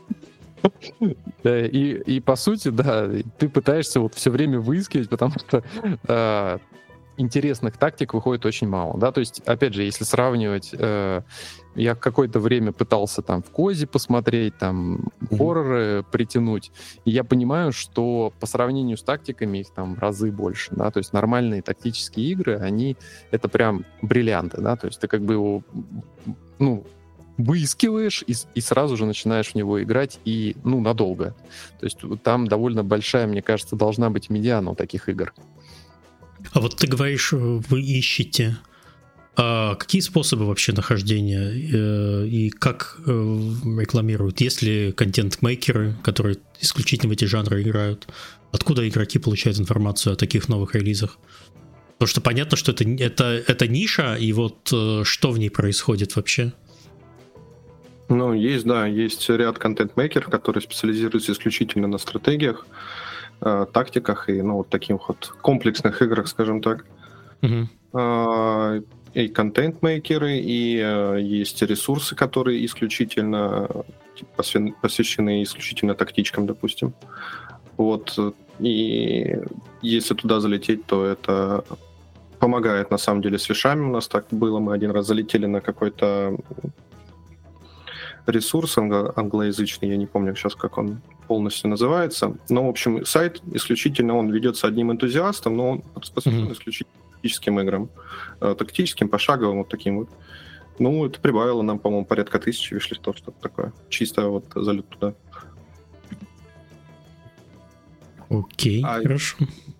И, и по сути, да, ты пытаешься вот все время выискивать, потому что э, интересных тактик выходит очень мало, да, то есть, опять же, если сравнивать, э, я какое-то время пытался там в Козе посмотреть, там Mm-hmm. хорроры притянуть, и я понимаю, что по сравнению с тактиками их там в разы больше, да, то есть нормальные тактические игры, они, это прям бриллианты, да, то есть ты как бы его, ну, выискиваешь и, и сразу же начинаешь в него играть, и, ну, надолго. То есть там довольно большая, мне кажется, должна быть медиана у таких игр. А вот ты говоришь, вы ищете. А какие способы вообще нахождения э, и как э, рекламируют? Есть ли контент-мейкеры, которые исключительно в эти жанры играют? Откуда игроки получают информацию о таких новых релизах? Потому что понятно, что это, это, это ниша, и вот э, что в ней происходит вообще? Ну, есть, да, есть ряд контент-мейкеров, которые специализируются исключительно на стратегиях, э, тактиках и, ну, вот таких вот комплексных играх, скажем так. Угу. Э, и контент-мейкеры, и э, есть ресурсы, которые исключительно типа, посвящены исключительно тактичкам, допустим. Вот. И если туда залететь, то это помогает, на самом деле, с вишами. У нас так было, мы один раз залетели на какой-то ресурс англо- англоязычный, я не помню сейчас, как он полностью называется. Но, в общем, сайт исключительно, он ведется одним энтузиастом, но он посвящен mm-hmm. исключительно тактическим играм. Э, тактическим, пошаговым, вот таким вот. Ну, это прибавило нам, по-моему, порядка тысячи виш-листов, что-то такое. Чисто вот залет туда. Окей, а... хорошо.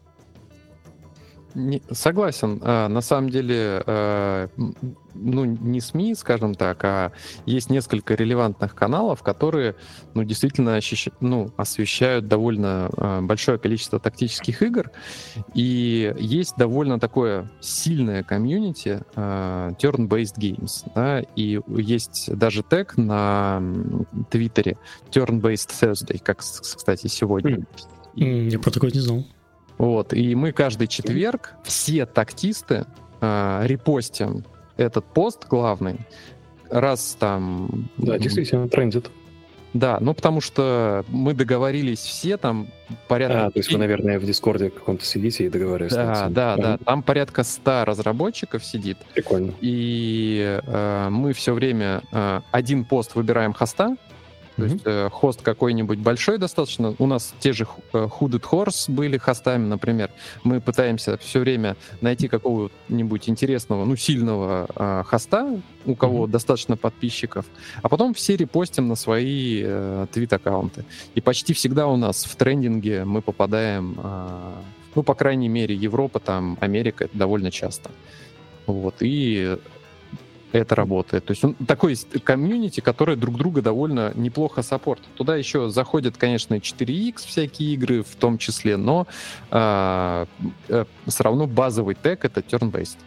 Не, согласен. А, на самом деле, а, ну, не СМИ, скажем так, а есть несколько релевантных каналов, которые, ну, действительно ощущ... ну, освещают довольно а, большое количество тактических игр. И есть довольно такое сильное комьюнити а, turn-based games. Да? И есть даже тег на Твиттере turn-based Thursday, как, кстати, сегодня. Mm. Я про такое не знал. Вот, и мы каждый четверг, все тактисты, э, репостим этот пост главный, раз там... Да, действительно, трендит. Да, ну потому что мы договорились все, там порядка... А, то есть вы, наверное, в Дискорде каком-то сидите и договариваетесь. Да, да, да, там порядка ста разработчиков сидит. Прикольно. И э, мы все время э, один пост выбираем хоста. То mm-hmm. есть э, хост какой-нибудь большой достаточно. У нас те же э, Hooded Horse были хостами, например. Мы пытаемся все время найти какого-нибудь интересного, ну, сильного э, хоста, у кого mm-hmm. достаточно подписчиков. А потом все репостим на свои э, твит-аккаунты. И почти всегда у нас в трендинге мы попадаем, э, ну, по крайней мере, Европа, там, Америка, это довольно часто. Вот, и... это работает. То есть он такой комьюнити, который друг друга довольно неплохо саппортит. Туда еще заходят, конечно, четыре икс всякие игры в том числе, но а, а, все равно базовый тег — это turn-based.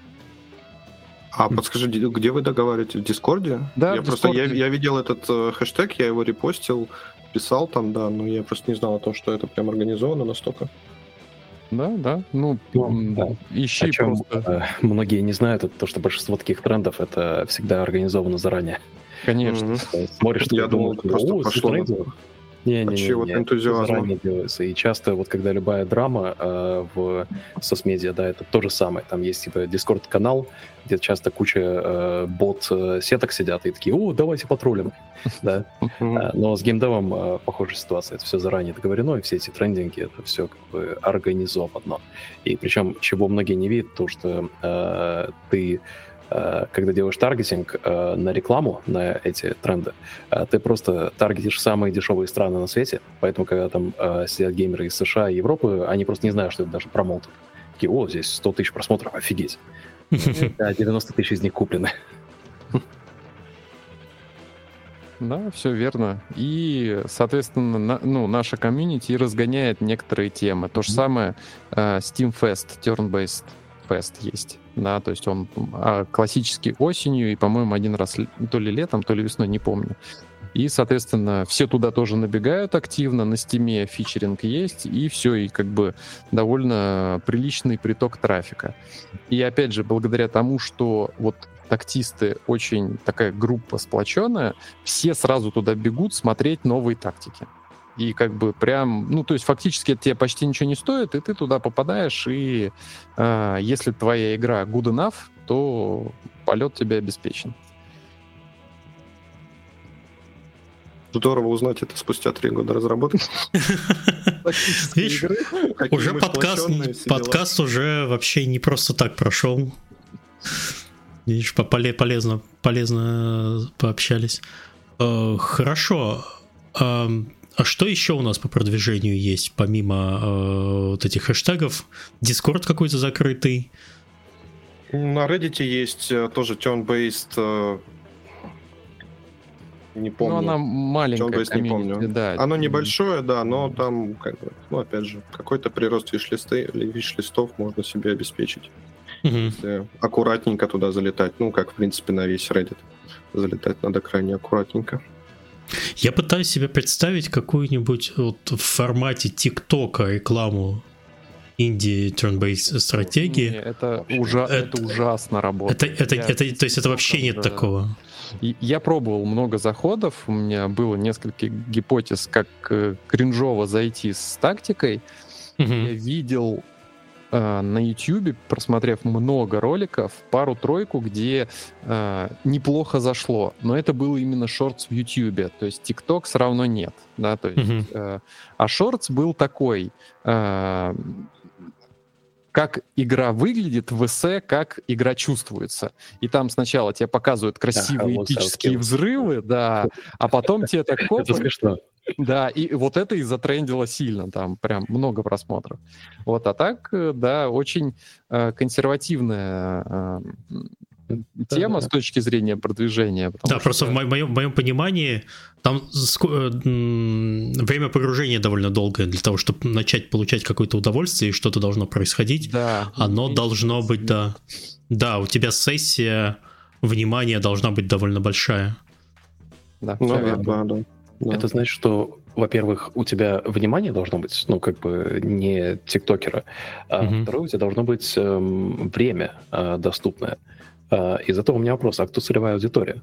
А подскажи, где вы договариваетесь? В Дискорде? Да, я в просто Дискорде. я, я видел этот э, хэштег, я его репостил, писал там, да, но я просто не знал о том, что это прям организовано настолько. Да, да, ну, ну да. ищи о чем, просто. Э, многие не знают, это то, что большинство таких трендов это всегда организовано заранее. Конечно. Mm-hmm. Смотришь, я думал, думал, просто пошло. Не, не, не, вот не, энтузиазм. заранее делается. И часто, вот когда любая драма э, в соцмедиа, да, это то же самое. Там есть типа Дискорд-канал, где часто куча э, бот-сеток сидят и такие: о, давайте потроллим. Да. Но с геймдевом э, похожая ситуация. Это все заранее договорено, и все эти трендинги, это все как бы организовано. И причем, чего многие не видят, то, что э, ты когда делаешь таргетинг э, на рекламу, на эти тренды, э, ты просто таргетишь самые дешевые страны на свете, поэтому, когда там э, сидят геймеры из США и Европы, они просто не знают, что это даже промоутер. Такие: о, здесь сто тысяч просмотров, офигеть. Да, девяносто тысяч из них куплены. Да, все верно. И, соответственно, на, ну, наша комьюнити разгоняет некоторые темы. То же самое э, Steam Fest, Turn-Based Fest есть. Да, то есть он а, классический осенью и, по-моему, один раз то ли летом, то ли весной, не помню. И, соответственно, все туда тоже набегают активно, на Стиме фичеринг есть, и все, и как бы довольно приличный приток трафика. И опять же, благодаря тому, что вот тактисты очень такая группа сплоченная, все сразу туда бегут смотреть новые тактики. И как бы прям, ну, то есть фактически это тебе почти ничего не стоит, и ты туда попадаешь, и э, если твоя игра good enough, то полет тебе обеспечен. Здорово узнать это спустя три года разработки. Видишь, уже подкаст уже вообще не просто так прошел. Видишь, полезно, полезно пообщались. Хорошо. А что еще у нас по продвижению есть, помимо э, вот этих хэштегов? Дискорд какой-то закрытый? На Reddit есть тоже turn-based, э, не помню. Ну, она маленькая не помню. Да. Оно небольшое, да, но там, как бы, ну, опять же, какой-то прирост виш-листов можно себе обеспечить. Угу. Если аккуратненько туда залетать, ну, как, в принципе, на весь Reddit. Залетать надо крайне аккуратненько. Я пытаюсь себе представить какую-нибудь вот в формате ТикТока рекламу инди turn-based стратегии. Не, это, ужа- это, это ужасно работает. Это, это, я, это, то есть это вообще нет да. такого? Я пробовал много заходов, у меня было несколько гипотез, как э, кринжово зайти с тактикой. Угу. Я видел э, на YouTube, просмотрев много роликов, пару-тройку, где э, неплохо зашло, но это было именно шортс в YouTube, то есть TikTok все равно нет, да, то есть, угу. э, а шортс был такой... Э, как игра выглядит в эссе, как игра чувствуется. И там сначала тебе показывают красивые да, эпические взрывы, да, а потом тебе так это смешно. Да, и вот это и затрендило сильно, там прям много просмотров. Вот, а так, да, очень э, консервативная э, тема да, с точки зрения продвижения. Да, что... просто в моем, в моем понимании там время погружения довольно долгое для того, чтобы начать получать какое-то удовольствие и что-то должно происходить. Да. Оно должно быть, да. Да, у тебя сессия внимания должна быть довольно большая. Да, ну, да, да, да. Это значит, что, во-первых, у тебя внимание должно быть, ну, как бы не тиктокера, а mm-hmm. второе, у тебя должно быть эм, время э, доступное. Uh, из-за того у меня вопрос, а кто целевая аудитория?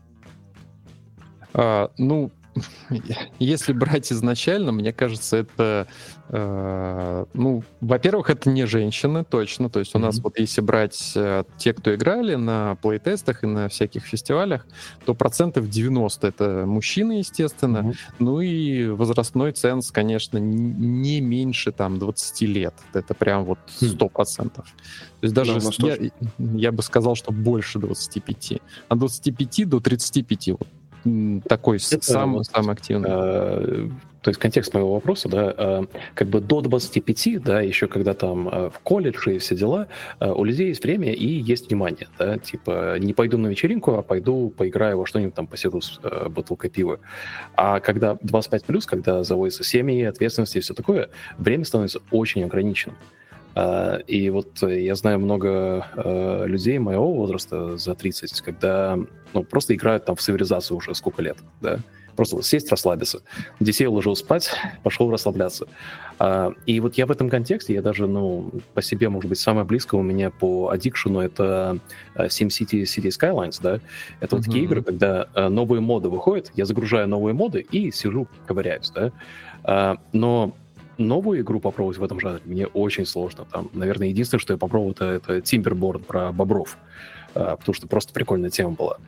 Uh, ну, если брать изначально, мне кажется, это, uh, ну, во-первых, это не женщины, точно, то есть у mm-hmm. нас вот если брать uh, те, кто играли на плейтестах и на всяких фестивалях, то процентов девяносто это мужчины, естественно, mm-hmm. ну и возрастной ценз, конечно, не меньше там двадцати лет, это прям вот сто процентов. То есть даже да, я, я бы сказал, что больше двадцати пяти. От двадцати пяти до тридцати пяти вот такой это самый, вот, самый активный. Э, то есть контекст моего вопроса, да, э, как бы до двадцати пяти, да, еще когда там э, в колледже и все дела, э, у людей есть время и есть внимание, да, типа не пойду на вечеринку, а пойду поиграю во что-нибудь там, посижу с э, бутылкой пива. А когда двадцать пять плюс, когда заводятся семьи, ответственности и все такое, время становится очень ограниченным. Uh, и вот я знаю много uh, людей моего возраста, за тридцать, когда ну, просто играют там в цивилизацию уже сколько лет, да, просто вот сесть, расслабиться. Детей уложил спать, пошел расслабляться. Uh, и вот я в этом контексте, я даже, ну, по себе, может быть, самое близкое у меня по аддикшену это uh, SimCity City Skylines, да, это mm-hmm. вот такие игры, когда uh, новые моды выходят, я загружаю новые моды и сижу, ковыряюсь, да, uh, но новую игру попробовать в этом жанре мне очень сложно. Там, наверное, единственное, что я попробовал, это, это Timberborn про бобров, а, потому что просто прикольная тема была.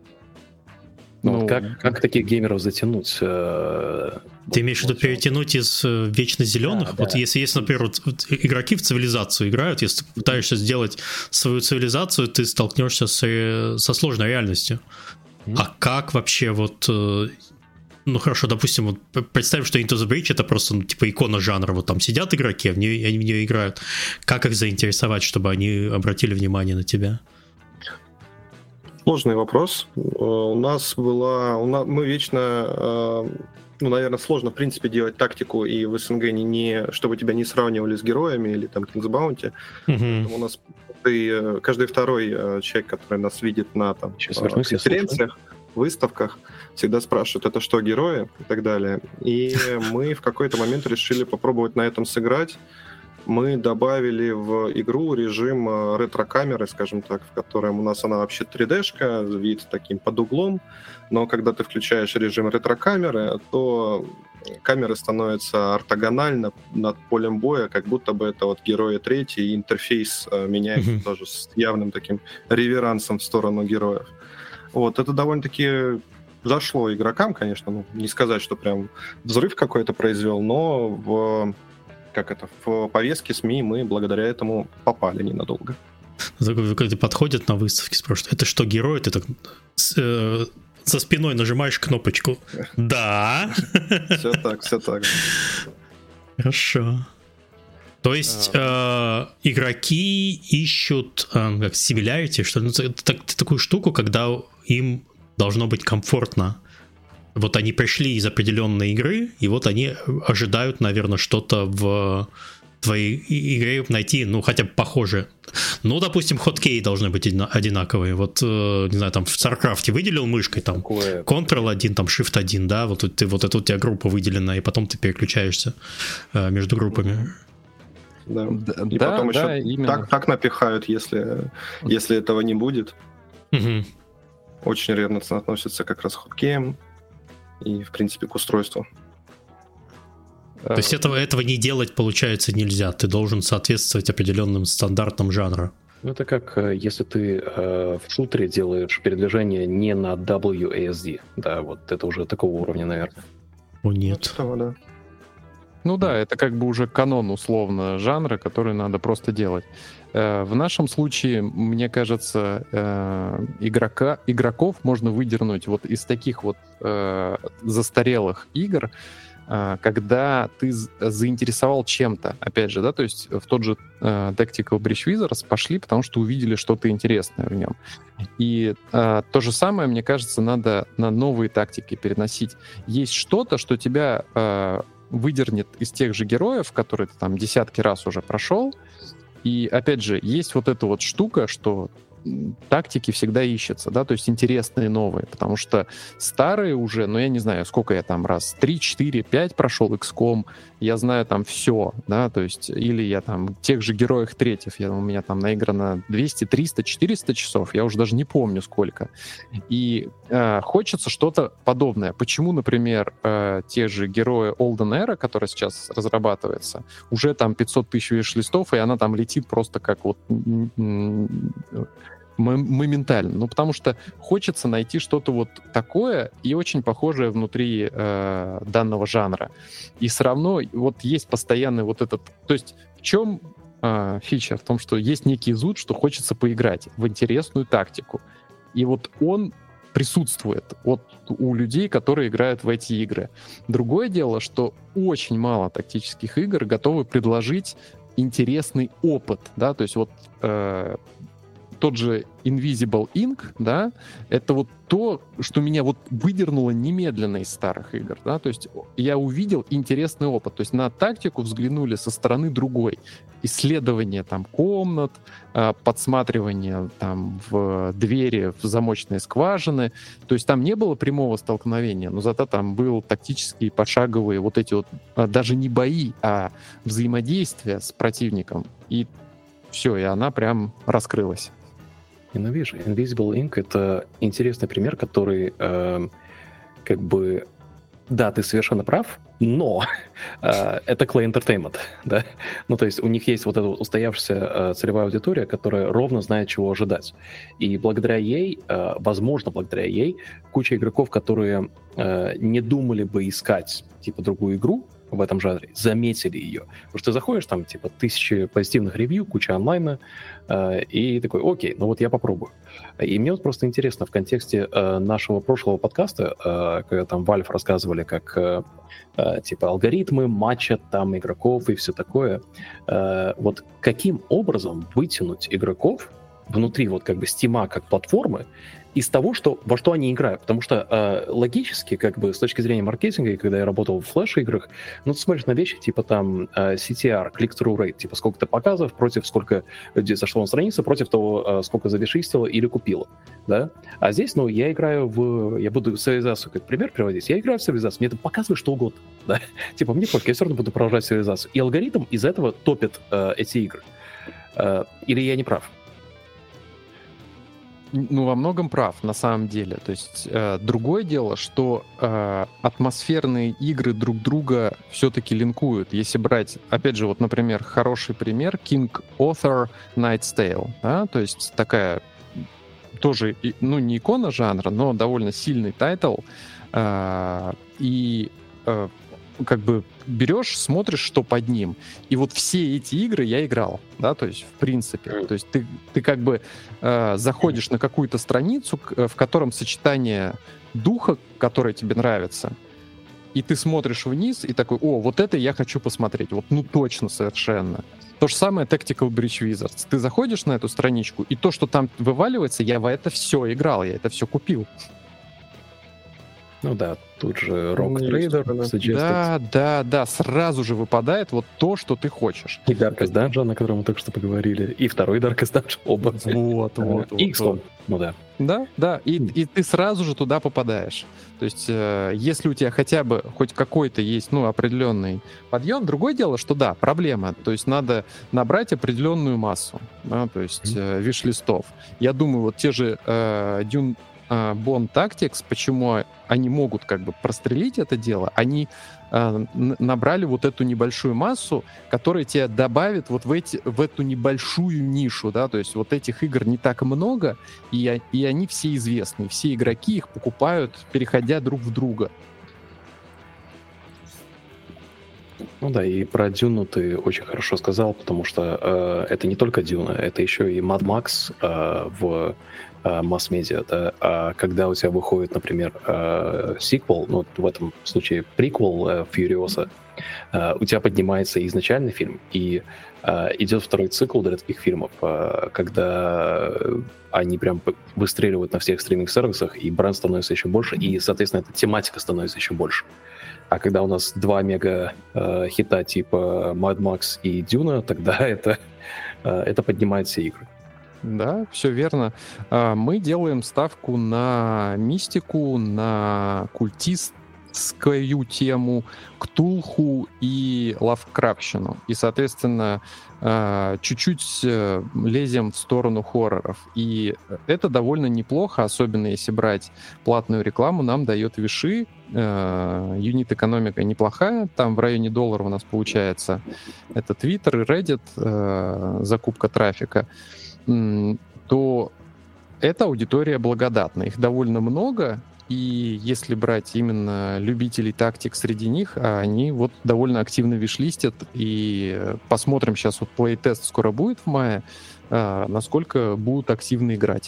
Но ну, вот как, как таких геймеров затянуть? Э, Ты имеешь в виду перетянуть из э, вечно зеленых? Да, вот да. Если есть, например, вот, вот, игроки в цивилизацию играют, если ты пытаешься сделать свою цивилизацию, ты столкнешься с, со сложной реальностью. Mm-hmm. А как вообще вот... Э, ну хорошо, допустим, вот представим, что Into the Breach это просто ну, типа икона жанра. Вот там сидят игроки, в нее, они в нее играют. Как их заинтересовать, чтобы они обратили внимание на тебя? Сложный вопрос. У нас была... У нас, мы вечно... Ну, наверное, сложно, в принципе, делать тактику и в СНГ не, не чтобы тебя не сравнивали с героями или там King's Bounty. Uh-huh. У нас ты, каждый второй человек, который нас видит на там, конференциях, выставках всегда спрашивают, это что, герои и так далее. И мы в какой-то момент решили попробовать на этом сыграть. Мы добавили в игру режим ретро-камеры, скажем так, в котором у нас она вообще три дэ-шка, вид таким под углом, но когда ты включаешь режим ретро-камеры, то камера становится ортогонально над полем боя, как будто бы это вот герои третий, и интерфейс меняется mm-hmm. тоже с явным таким реверансом в сторону героев. Вот, это довольно-таки зашло игрокам, конечно, ну, не сказать, что прям взрыв какой-то произвел, но в... как это, в повестке СМИ мы благодаря этому попали ненадолго. Когда подходят на выставке, спрашивают, это что, герой? Ты так э, за спиной нажимаешь кнопочку. Да. Все так, все так. Хорошо. То есть э, игроки ищут э, как similarity, что ну, это, это такую штуку, когда им должно быть комфортно. Вот они пришли из определенной игры, и вот они ожидают, наверное, что-то в твоей игре найти, ну, хотя бы похожее. Ну, допустим, хоткеи должны быть одинаковые. Вот, не знаю, там в StarCraft выделил мышкой, там, контрол один, там, шифт один, да, вот ты, вот это у тебя группа выделена, и потом ты переключаешься между группами. Да. И да, потом да, еще так, так напихают, если, если этого не будет. Угу. Очень ревностно относятся как раз к хоткеям и, в принципе, к устройству. То есть этого, этого не делать, получается, нельзя. Ты должен соответствовать определенным стандартам жанра. Ну, это как если ты э, в шутере делаешь передвижение не на дабл ю эй эс ди. Да, вот это уже такого уровня, наверное. О, нет. Вот того, да. Ну да, это как бы уже канон условно жанра, который надо просто делать. В нашем случае, мне кажется, игрока, игроков можно выдернуть вот из таких вот застарелых игр, когда ты заинтересовал чем-то, опять же, да, то есть в тот же Tactical Bridge Wizards пошли, потому что увидели что-то интересное в нем. И э, то же самое, мне кажется, надо на новые тактики переносить. Есть что-то, что тебя э, выдернет из тех же героев, которые ты там десятки раз уже прошел. И, опять же, есть вот эта вот штука, что тактики всегда ищутся, да, то есть интересные новые, потому что старые уже, ну, я не знаю, сколько я там раз, три, четыре, пять прошел икс ком, я знаю там все, да, то есть, или я там тех же героев третьих, я, у меня там наиграно двести, триста, четыреста часов, я уже даже не помню сколько, и э, хочется что-то подобное. Почему, например, э, те же герои Olden Era, которые сейчас разрабатывается, уже там пятьсот тысяч виш-листов, и она там летит просто как вот моментально. Ну, потому что хочется найти что-то вот такое и очень похожее внутри э, данного жанра. И все равно вот есть постоянный вот этот... То есть в чем э, фича? В том, что есть некий зуд, что хочется поиграть в интересную тактику. И вот он присутствует вот у людей, которые играют в эти игры. Другое дело, что очень мало тактических игр готовы предложить интересный опыт, да, то есть вот э, тот же Invisible Ink, да, это вот то, что меня вот выдернуло немедленно из старых игр, да, то есть я увидел интересный опыт, то есть на тактику взглянули со стороны другой, исследование там комнат, подсматривание там в двери, в замочные скважины, то есть там не было прямого столкновения, но зато там был тактические пошаговые вот эти вот, даже не бои, а взаимодействие с противником, и все, и она прям раскрылась. Ненавижу. Invisible Ink — это интересный пример, который э, как бы... Да, ты совершенно прав, но э, это Clay Entertainment, да? Ну, то есть у них есть вот эта устоявшаяся э, целевая аудитория, которая ровно знает, чего ожидать. И благодаря ей, э, возможно, благодаря ей, куча игроков, которые э, не думали бы искать, типа, другую игру в этом жанре, заметили ее. Потому что ты заходишь, там, типа, тысячи позитивных ревью, куча онлайна, э, и такой, окей, ну вот я попробую. И мне вот просто интересно в контексте э, нашего прошлого подкаста, э, когда там Valve рассказывали, как, э, э, типа, алгоритмы матчат там игроков и все такое, э, вот каким образом вытянуть игроков внутри вот как бы Steam как платформы из того, что, во что они играют. Потому что э, логически, как бы, с точки зрения маркетинга, и когда я работал в флеш-играх, ну, ты смотришь на вещи, типа там э, си ти ар, click-through rate, типа сколько ты показов против сколько зашло на страницу, против того, э, сколько завишистило или купило, да? А здесь, ну, я играю в... Я буду цивилизацию как пример приводить. Я играю в цивилизацию, мне это показывает что угодно, да? Типа, мне пофиг, я все равно буду продолжать цивилизацию. И алгоритм из этого топит э, эти игры. Э, или я не прав? Ну, во многом прав, на самом деле. То есть э, другое дело, что э, атмосферные игры друг друга все-таки линкуют. Если брать, опять же, вот, например, хороший пример, King Arthur Knight's Tale, да? То есть такая тоже, ну, не икона жанра, но довольно сильный тайтл. Э, и э, как бы берешь, смотришь, что под ним. И вот все эти игры я играл, да, то есть в принципе. То есть ты, ты как бы э, заходишь на какую-то страницу, в котором сочетание духа, которое тебе нравится, и ты смотришь вниз и такой: о, вот это я хочу посмотреть. Вот, ну, точно, совершенно. То же самое Tactical Bridge Wizards. Ты заходишь на эту страничку, и то, что там вываливается, я в это все играл, я это все купил. Ну да, тут же Rock Trader. Да, да, да, сразу же выпадает вот то, что ты хочешь. И Darkest Dungeon, о котором мы только что поговорили, и второй Darkest Dungeon, оба. Вот, вот, и икс ком, ну да. Да, да, и, и ты сразу же туда попадаешь. То есть, э, если у тебя хотя бы хоть какой-то есть, ну, определенный подъем, другое дело, что да, проблема. То есть надо набрать определенную массу, да, то есть э, виш-листов. Я думаю, вот те же э, Dune Bond Tactics, почему они могут как бы прострелить это дело, они э, набрали вот эту небольшую массу, которая тебя добавит вот в, эти, в эту небольшую нишу, да, то есть вот этих игр не так много, и, и они все известны, все игроки их покупают, переходя друг в друга. Ну да, и про Дюну ты очень хорошо сказал, потому что э, это не только Дюна, это еще и Mad Max э, в э, масс-медиа. Да? А когда у тебя выходит, например, э, сиквел, ну в этом случае приквел э, Фьюриоса, э, у тебя поднимается изначальный фильм, и э, идет второй цикл для таких фильмов, э, когда они прям выстреливают на всех стриминг-сервисах, и бренд становится еще больше, и, соответственно, эта тематика становится еще больше. А когда у нас два мега э, хита типа Mad Max и Дюна, тогда это, э, это поднимает все игры. Да, все верно. Мы делаем ставку на мистику, на культистскую тему, ктулху и лавкрафтщину. И, соответственно, чуть-чуть лезем в сторону хорроров. И это довольно неплохо, особенно если брать платную рекламу, нам дает виши. Юнит-экономика неплохая, там в районе доллара у нас получается это Twitter и Reddit, закупка трафика, то эта аудитория благодатна. Их довольно много, и если брать именно любителей тактик среди них, они вот довольно активно вишлистят, и посмотрим, сейчас вот плей-тест скоро будет в мае, насколько будут активно играть.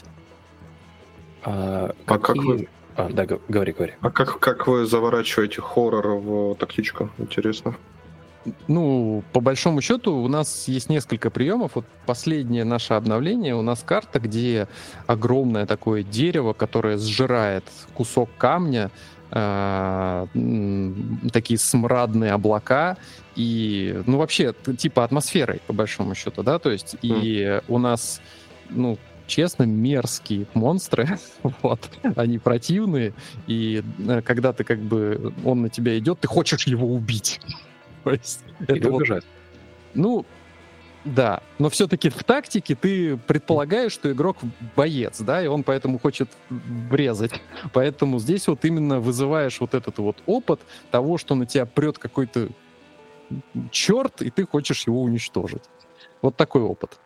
А, а как вы... А, да, говори, говори. А как, как вы заворачиваете хоррор в тактичку? Интересно. Ну, по большому счету, у нас есть несколько приемов. Вот последнее наше обновление, у нас карта, где огромное такое дерево, которое сжирает кусок камня, э, такие смрадные облака, и, ну, вообще, типа атмосферой, по большому счету, да, то есть, и mm. у нас, ну, честно, мерзкие монстры, вот, они противные, и когда ты как бы, он на тебя идет, ты хочешь его убить. То есть, это вот, ну, да, но все-таки в тактике ты предполагаешь, что игрок боец, да, и он поэтому хочет врезать. Поэтому здесь вот именно вызываешь вот этот вот опыт того, что на тебя прет какой-то черт, и ты хочешь его уничтожить. Вот такой опыт.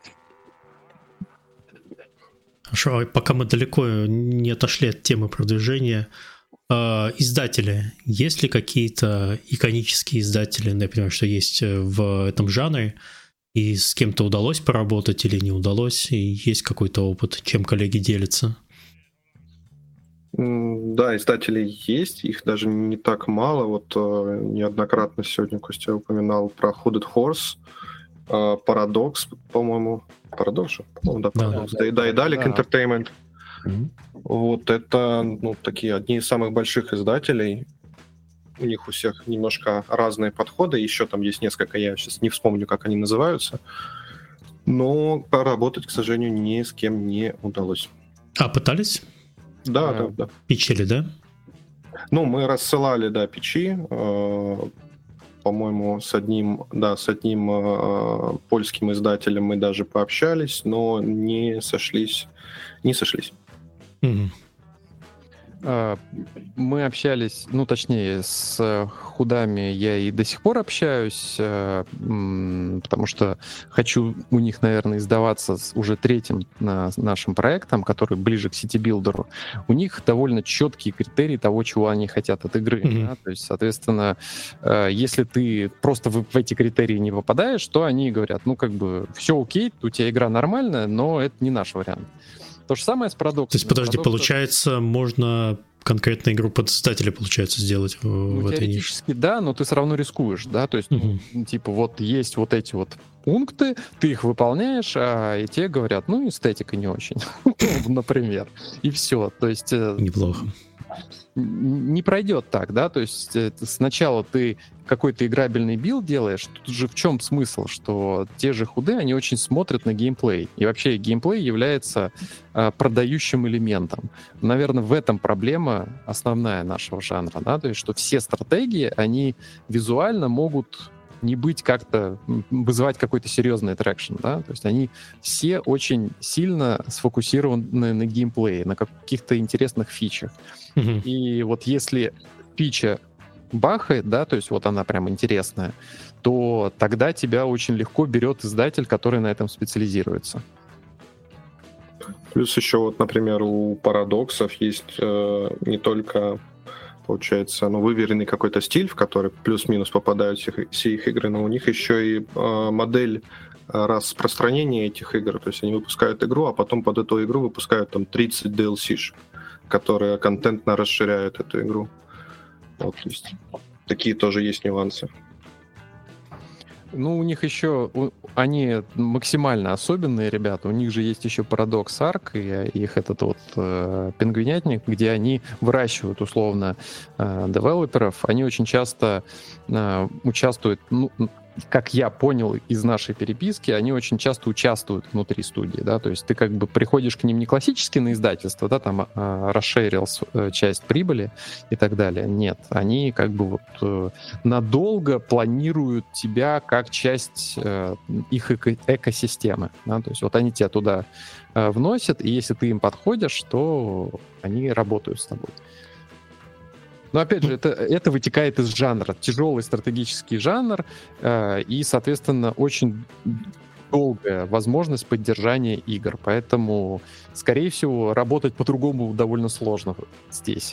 Хорошо, пока мы далеко не отошли от темы продвижения, издатели. Есть ли какие-то иконические издатели, например, что есть в этом жанре, и с кем-то удалось поработать или не удалось, и есть какой-то опыт, чем коллеги делятся? Да, издателей есть, их даже не так мало. Вот неоднократно сегодня Костя упоминал про Hooded Horse, Paradox, по-моему. Paradox, по-моему, да, Paradox. Да, да, да, и Dalek Entertainment. Mm-hmm. Вот это, ну, такие одни из самых больших издателей. У них у всех немножко разные подходы. Еще там есть несколько, я сейчас не вспомню, как они называются. Но поработать, к сожалению, ни с кем не удалось. А, пытались? Да, а, да, да. Пичили, да? Ну, мы рассылали, да, пичи. Э, по-моему, с одним, да, с одним э, польским издателем мы даже пообщались, но не сошлись. Не сошлись. Угу. Мы общались, ну, точнее, с худами я и до сих пор общаюсь, потому что хочу у них, наверное, издаваться с уже третьим нашим проектом, который ближе к сити-билдеру. У них довольно четкие критерии того, чего они хотят от игры. Mm-hmm. Да? То есть, соответственно, если ты просто в эти критерии не попадаешь, то они говорят, ну, как бы, все окей, у тебя игра нормальная, но это не наш вариант. То же самое с продуктом. То есть, подожди, Продукт... получается, можно конкретно игру под издателя, получается, сделать в, ну, в этой нише? Теоретически, да, но ты все равно рискуешь, да, то есть, uh-huh. ну, типа, вот есть вот эти вот пункты, ты их выполняешь, а и те говорят, ну, эстетика не очень, например, и все, то есть... Неплохо. Не пройдет так, да, то есть сначала ты какой-то играбельный билд делаешь, тут же в чем смысл, что те же худы, они очень смотрят на геймплей, и вообще геймплей является а, продающим элементом. Наверное, в этом проблема основная нашего жанра, да, то есть что все стратегии, они визуально могут не быть как-то, вызывать какой-то серьезный трекшн, да, то есть они все очень сильно сфокусированы на геймплее, на каких-то интересных фичах. Mm-hmm. И вот если фича бахает, да, то есть вот она прям интересная, то тогда тебя очень легко берет издатель, который на этом специализируется. Плюс еще вот, например, у парадоксов есть э, не только... получается, ну, выверенный какой-то стиль, в который плюс-минус попадают все, все их игры, но у них еще и э, модель распространения этих игр, то есть они выпускают игру, а потом под эту игру выпускают там тридцать ди эл си-шек, которые контентно расширяют эту игру. Вот, то есть такие тоже есть нюансы. Ну, у них еще, они максимально особенные ребята, у них же есть еще Paradox Arc, и их этот вот э, пингвинятник, где они выращивают условно э, девелоперов, они очень часто э, участвуют, ну, как я понял из нашей переписки, они очень часто участвуют внутри студии, да, то есть ты как бы приходишь к ним не классически на издательство, да, там э, расширил э, часть прибыли и так далее, нет, они как бы вот э, надолго планируют тебя как часть э, их эко- экосистемы, да, то есть вот они тебя туда э, вносят, и если ты им подходишь, то они работают с тобой. Но опять же, это, это вытекает из жанра. Тяжелый стратегический жанр э, и, соответственно, очень долгая возможность поддержания игр. Поэтому, скорее всего, работать по-другому довольно сложно здесь.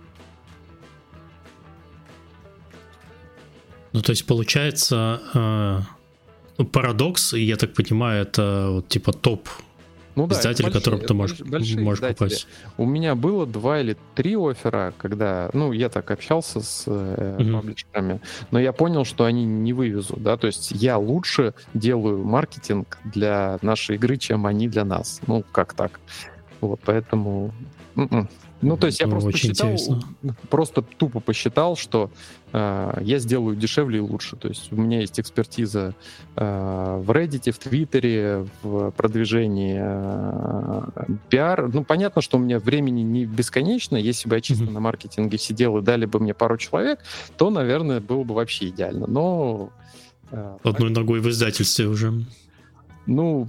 Ну, то есть, получается, э, парадокс, я так понимаю, это вот типа топ Ну, да, издатели, которым ты можешь, можешь попасть. У меня было два или три оффера, когда, ну, я так общался с э, uh-huh. паблишерами, но я понял, что они не вывезут, да, то есть я лучше делаю маркетинг для нашей игры, чем они для нас. Ну, как так? Вот, поэтому... Mm-mm. Ну, то есть я просто Очень посчитал, интересно. просто тупо посчитал, что э, я сделаю дешевле и лучше. То есть у меня есть экспертиза э, в Reddit, в Твиттере, в продвижении э, пиар. Ну, понятно, что у меня времени не бесконечно. Если бы я чисто mm-hmm. на маркетинге сидел и дали бы мне пару человек, то, наверное, было бы вообще идеально. Но... Э, Одной ногой в издательстве уже. Ну...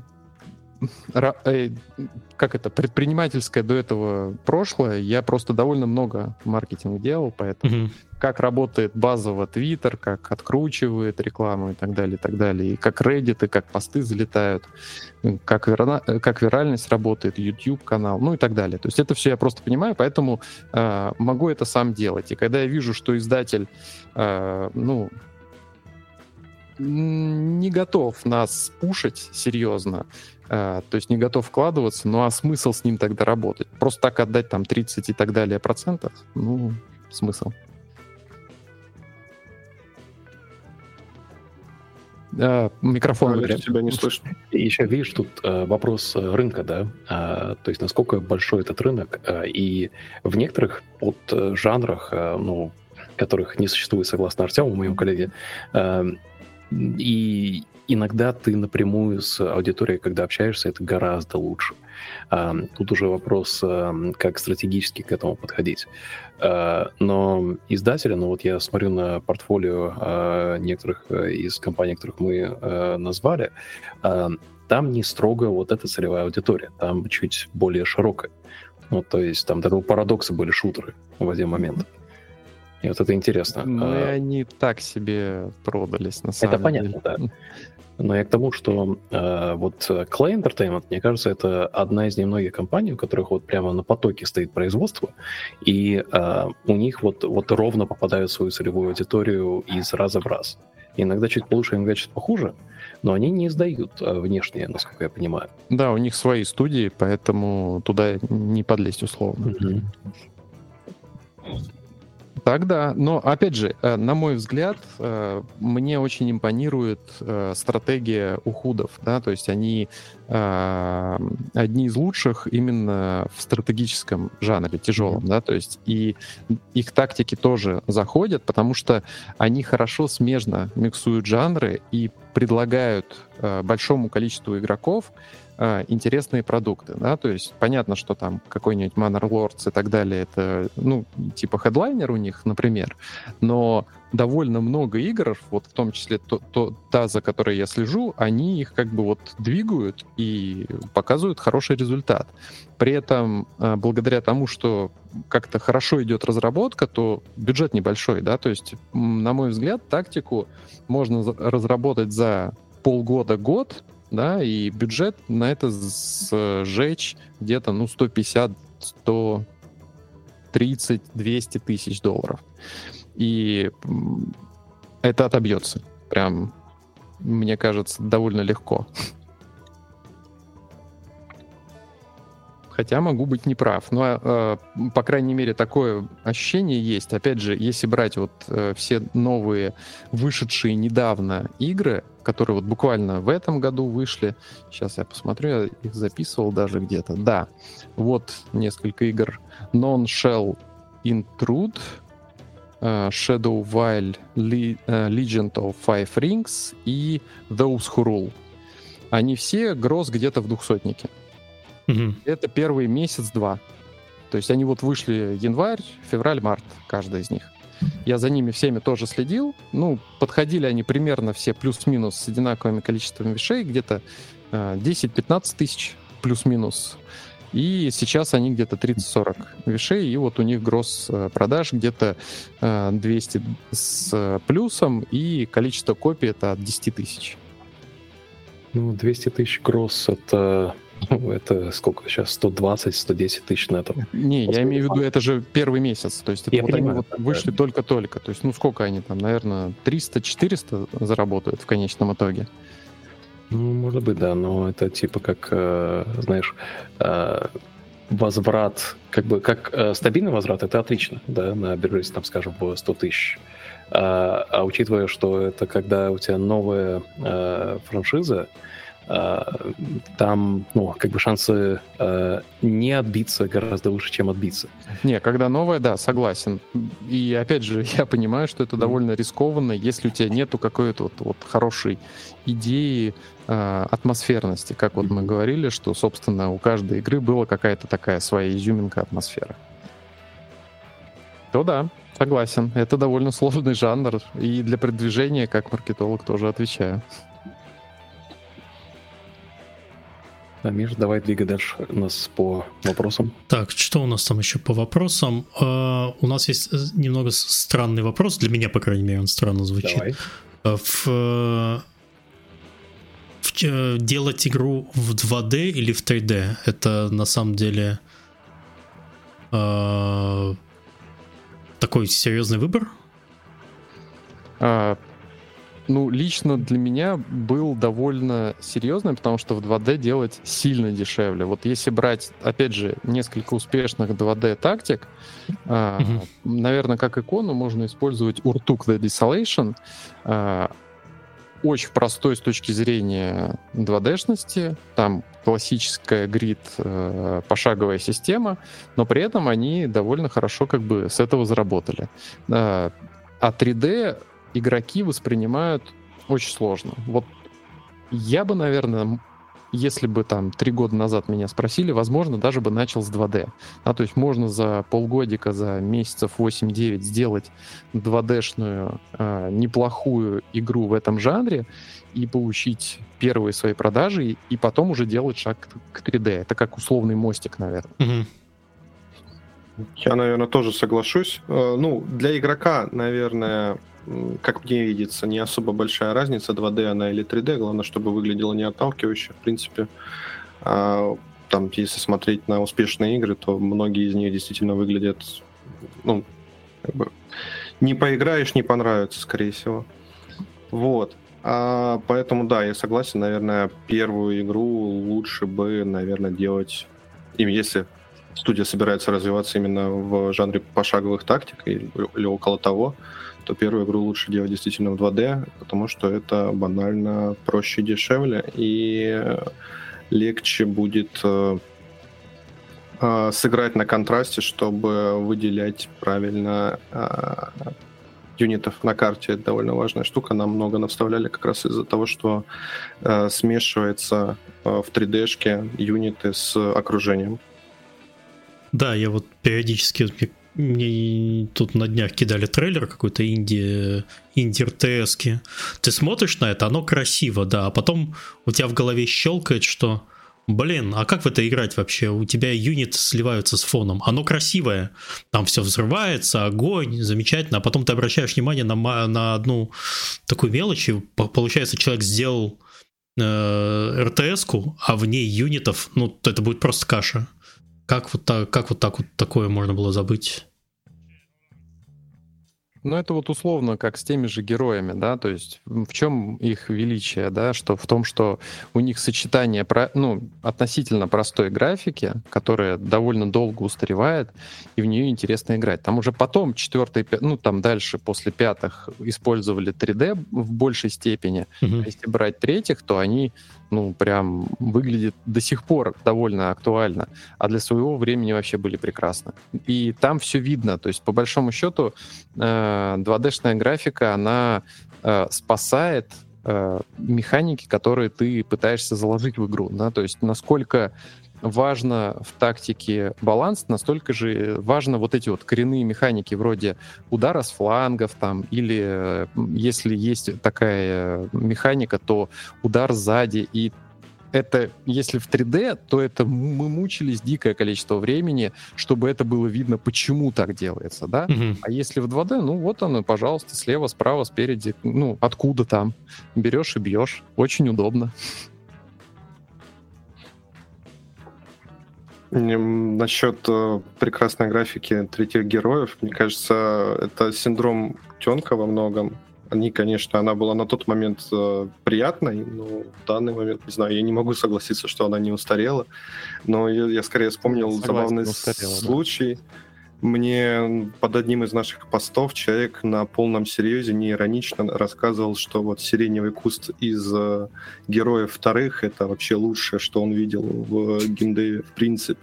как это, предпринимательское до этого прошлое, я просто довольно много маркетинга делал, поэтому mm-hmm. как работает базово Twitter, как откручивает рекламу и так далее, и так далее, и как Reddit, и как посты залетают, как, вира... как виральность работает, YouTube-канал, ну и так далее. То есть это все я просто понимаю, поэтому э, могу это сам делать. И когда я вижу, что издатель, э, ну, не готов нас пушить серьезно, Uh, то есть не готов вкладываться, ну а смысл с ним тогда работать? Просто так отдать там тридцать и так далее процентов? Ну, смысл. А, микрофон а, тебя не слышно. И еще, видишь, тут а, вопрос рынка, да, а, то есть насколько большой этот рынок, а, и в некоторых вот жанрах, а, ну, которых не существует, согласно Артему, моему коллеге, а, и иногда ты напрямую с аудиторией, когда общаешься, это гораздо лучше. А, тут уже вопрос, а, как стратегически к этому подходить. А, но издатели, ну вот я смотрю на портфолио а, некоторых из компаний, которых мы а, назвали, а, там не строго вот эта целевая аудитория, там чуть более широкая. Ну, то есть там такого парадокса были шутеры в один момент. И вот это интересно. Ну, и они так себе продались, на самом это деле. Это понятно, да. Но я к тому, что э, вот Clay Entertainment, мне кажется, это одна из немногих компаний, у которых вот прямо на потоке стоит производство, и э, у них вот, вот ровно попадают в свою целевую аудиторию из раза в раз. Иногда чуть получше, иногда чуть похуже, но они не издают э, внешние, насколько я понимаю. Да, у них свои студии, поэтому туда не подлезть условно. Mm-hmm. Так, да. Но, опять же, на мой взгляд, мне очень импонирует стратегия ухудов. Да? То есть они одни из лучших именно в стратегическом жанре, тяжелом. Да? То есть и их тактики тоже заходят, потому что они хорошо смежно миксуют жанры и предлагают большому количеству игроков интересные продукты, да, то есть понятно, что там какой-нибудь Manor Lords и так далее, это, ну, типа хедлайнер у них, например, но довольно много игр, вот в том числе то, то, та, за которой я слежу, они их как бы вот двигают и показывают хороший результат. При этом, благодаря тому, что как-то хорошо идет разработка, то бюджет небольшой, да, то есть, на мой взгляд, тактику можно разработать за полгода-год, да, и бюджет на это сжечь где-то, ну, сто пятьдесят, сто тридцать, двести тысяч долларов. И это отобьется. Прям, мне кажется, довольно легко. Хотя могу быть неправ. Но, э, по крайней мере, такое ощущение есть. Опять же, если брать вот э, все новые, вышедшие недавно игры, которые вот буквально в этом году вышли. Сейчас я посмотрю, я их записывал даже где-то. Да, вот несколько игр. Non-Shell Intrude, uh, Shadow Vile, Le- uh, Legend of Five Rings и Those Who Rule. Они все гроз где-то в двухсотнике. Mm-hmm. Это первый месяц-два. То есть они вот вышли январь, февраль, март, каждый из них. Я за ними всеми тоже следил. Ну, подходили они примерно все плюс-минус с одинаковыми количествами вещей, где-то э, десять-пятнадцать тысяч плюс-минус. И сейчас они где-то тридцать-сорок вещей, и вот у них гросс продаж где-то э, двести с плюсом, и количество копий это от десять тысяч. Ну, двести тысяч гросс — это... Ну, это сколько сейчас? сто двадцать - сто десять тысяч нетов. Не, я имею в виду, это же первый месяц. То есть это я вот понимаю, они вот да, вышли да. только-только. То есть, ну, сколько они там, наверное, триста-четыреста заработают в конечном итоге? Ну, может быть, да, но это типа как, э, знаешь, э, возврат, как бы, как э, стабильный возврат, это отлично, да, на бирже, там, скажем, по сто тысяч. А, а учитывая, что это когда у тебя новая э, франшиза, там, ну, как бы шансы э, не отбиться гораздо выше, чем отбиться. Не, когда новая, да, согласен. И опять же, я понимаю, что это mm. довольно рискованно, если у тебя нету какой-то вот, вот хорошей идеи э, атмосферности. Как вот mm-hmm. мы говорили, что, собственно, у каждой игры была какая-то такая своя изюминка атмосфера. То да, согласен. Это довольно сложный жанр. И для продвижения, как маркетолог, тоже отвечаю. Да, Миш, давай двигай дальше нас по вопросам. Так, что у нас там еще по вопросам? Uh, у нас есть немного странный вопрос, для меня, по крайней мере, он странно звучит. Давай. В, в, делать игру в два дэ или в три дэ, это на самом деле uh, такой серьезный выбор? А... Ну, лично для меня был довольно серьезным, потому что в два дэ делать сильно дешевле. Вот если брать, опять же, несколько успешных два дэ-тактик, mm-hmm. э, наверное, как икону можно использовать Urtuk The Desolation. Э, очень простой с точки зрения два дэ-шности, там классическая грид, э, пошаговая система, но при этом они довольно хорошо как бы с этого заработали. Э, а три дэ игроки воспринимают очень сложно. Вот я бы, наверное, если бы там три года назад меня спросили, возможно, даже бы начал с два дэ. А, то есть можно за полгодика, за месяцев восемь-девять сделать два дэ-шную э, неплохую игру в этом жанре и получить первые свои продажи, и, и потом уже делать шаг к три дэ. Это как условный мостик, наверное. Угу. Я, наверное, тоже соглашусь. Э, ну, для игрока, наверное, как мне видится, не особо большая разница, два дэ она или три дэ, главное, чтобы выглядело не отталкивающе, в принципе. А, там, если смотреть на успешные игры, то многие из них действительно выглядят, ну, как бы, не поиграешь, не понравится, скорее всего. Вот. А, поэтому, да, я согласен, наверное, первую игру лучше бы, наверное, делать, именно если студия собирается развиваться именно в жанре пошаговых тактик или, или около того, то первую игру лучше делать действительно в два дэ, потому что это банально проще и дешевле, и легче будет э, э, сыграть на контрасте, чтобы выделять правильно э, юнитов на карте. Это довольно важная штука. Нам много наставляли как раз из-за того, что э, смешивается э, в три дэ-шке юниты с окружением. Да, я вот периодически... Мне тут на днях кидали трейлер какой-то инди, инди-эр-тэ-эски. Ты смотришь на это, оно красиво, да, а потом у тебя в голове щелкает, что, блин, а как в это играть вообще? У тебя юниты сливаются с фоном. Оно красивое, там все взрывается, огонь, замечательно, а потом ты обращаешь внимание на, на одну такую мелочь, и получается, человек сделал э, эр-тэ-эску, а в ней юнитов, ну, это будет просто каша. Как вот так, как вот так вот такое можно было забыть? Ну, это вот условно как с теми же героями, да, то есть в чем их величие, да, что в том, что у них сочетание, ну, относительно простой графики, которая довольно долго устаревает, и в нее интересно играть. Там уже потом четвертый, ну, там дальше после пятых использовали три дэ в большей степени, mm-hmm. а если брать третьих, то они, ну, прям выглядят до сих пор довольно актуально, а для своего времени вообще были прекрасны. И там все видно, то есть по большому счету два дэ-шная графика, она э, спасает э, механики, которые ты пытаешься заложить в игру, да, то есть насколько важно в тактике баланс, настолько же важно вот эти вот коренные механики вроде удара с флангов там, или э, если есть такая механика, то удар сзади, и это, если в три дэ, то это мы мучились дикое количество времени, чтобы это было видно, почему так делается, да? Uh-huh. А если в два дэ, ну вот оно, пожалуйста, слева, справа, спереди, ну, откуда там? Берешь и бьешь. Очень удобно. Насчет э, прекрасной графики третьих героев, мне кажется, это синдром утенка во многом. Они, конечно, она была на тот момент э, приятной, но в данный момент, не знаю, я не могу согласиться, что она не устарела. Но я, я скорее вспомнил Согласен, забавный устарела, случай. Да. Мне под одним из наших постов человек на полном серьезе, не иронично, рассказывал, что вот сиреневый куст из э, героев вторых — это вообще лучшее, что он видел в геймдеве в принципе.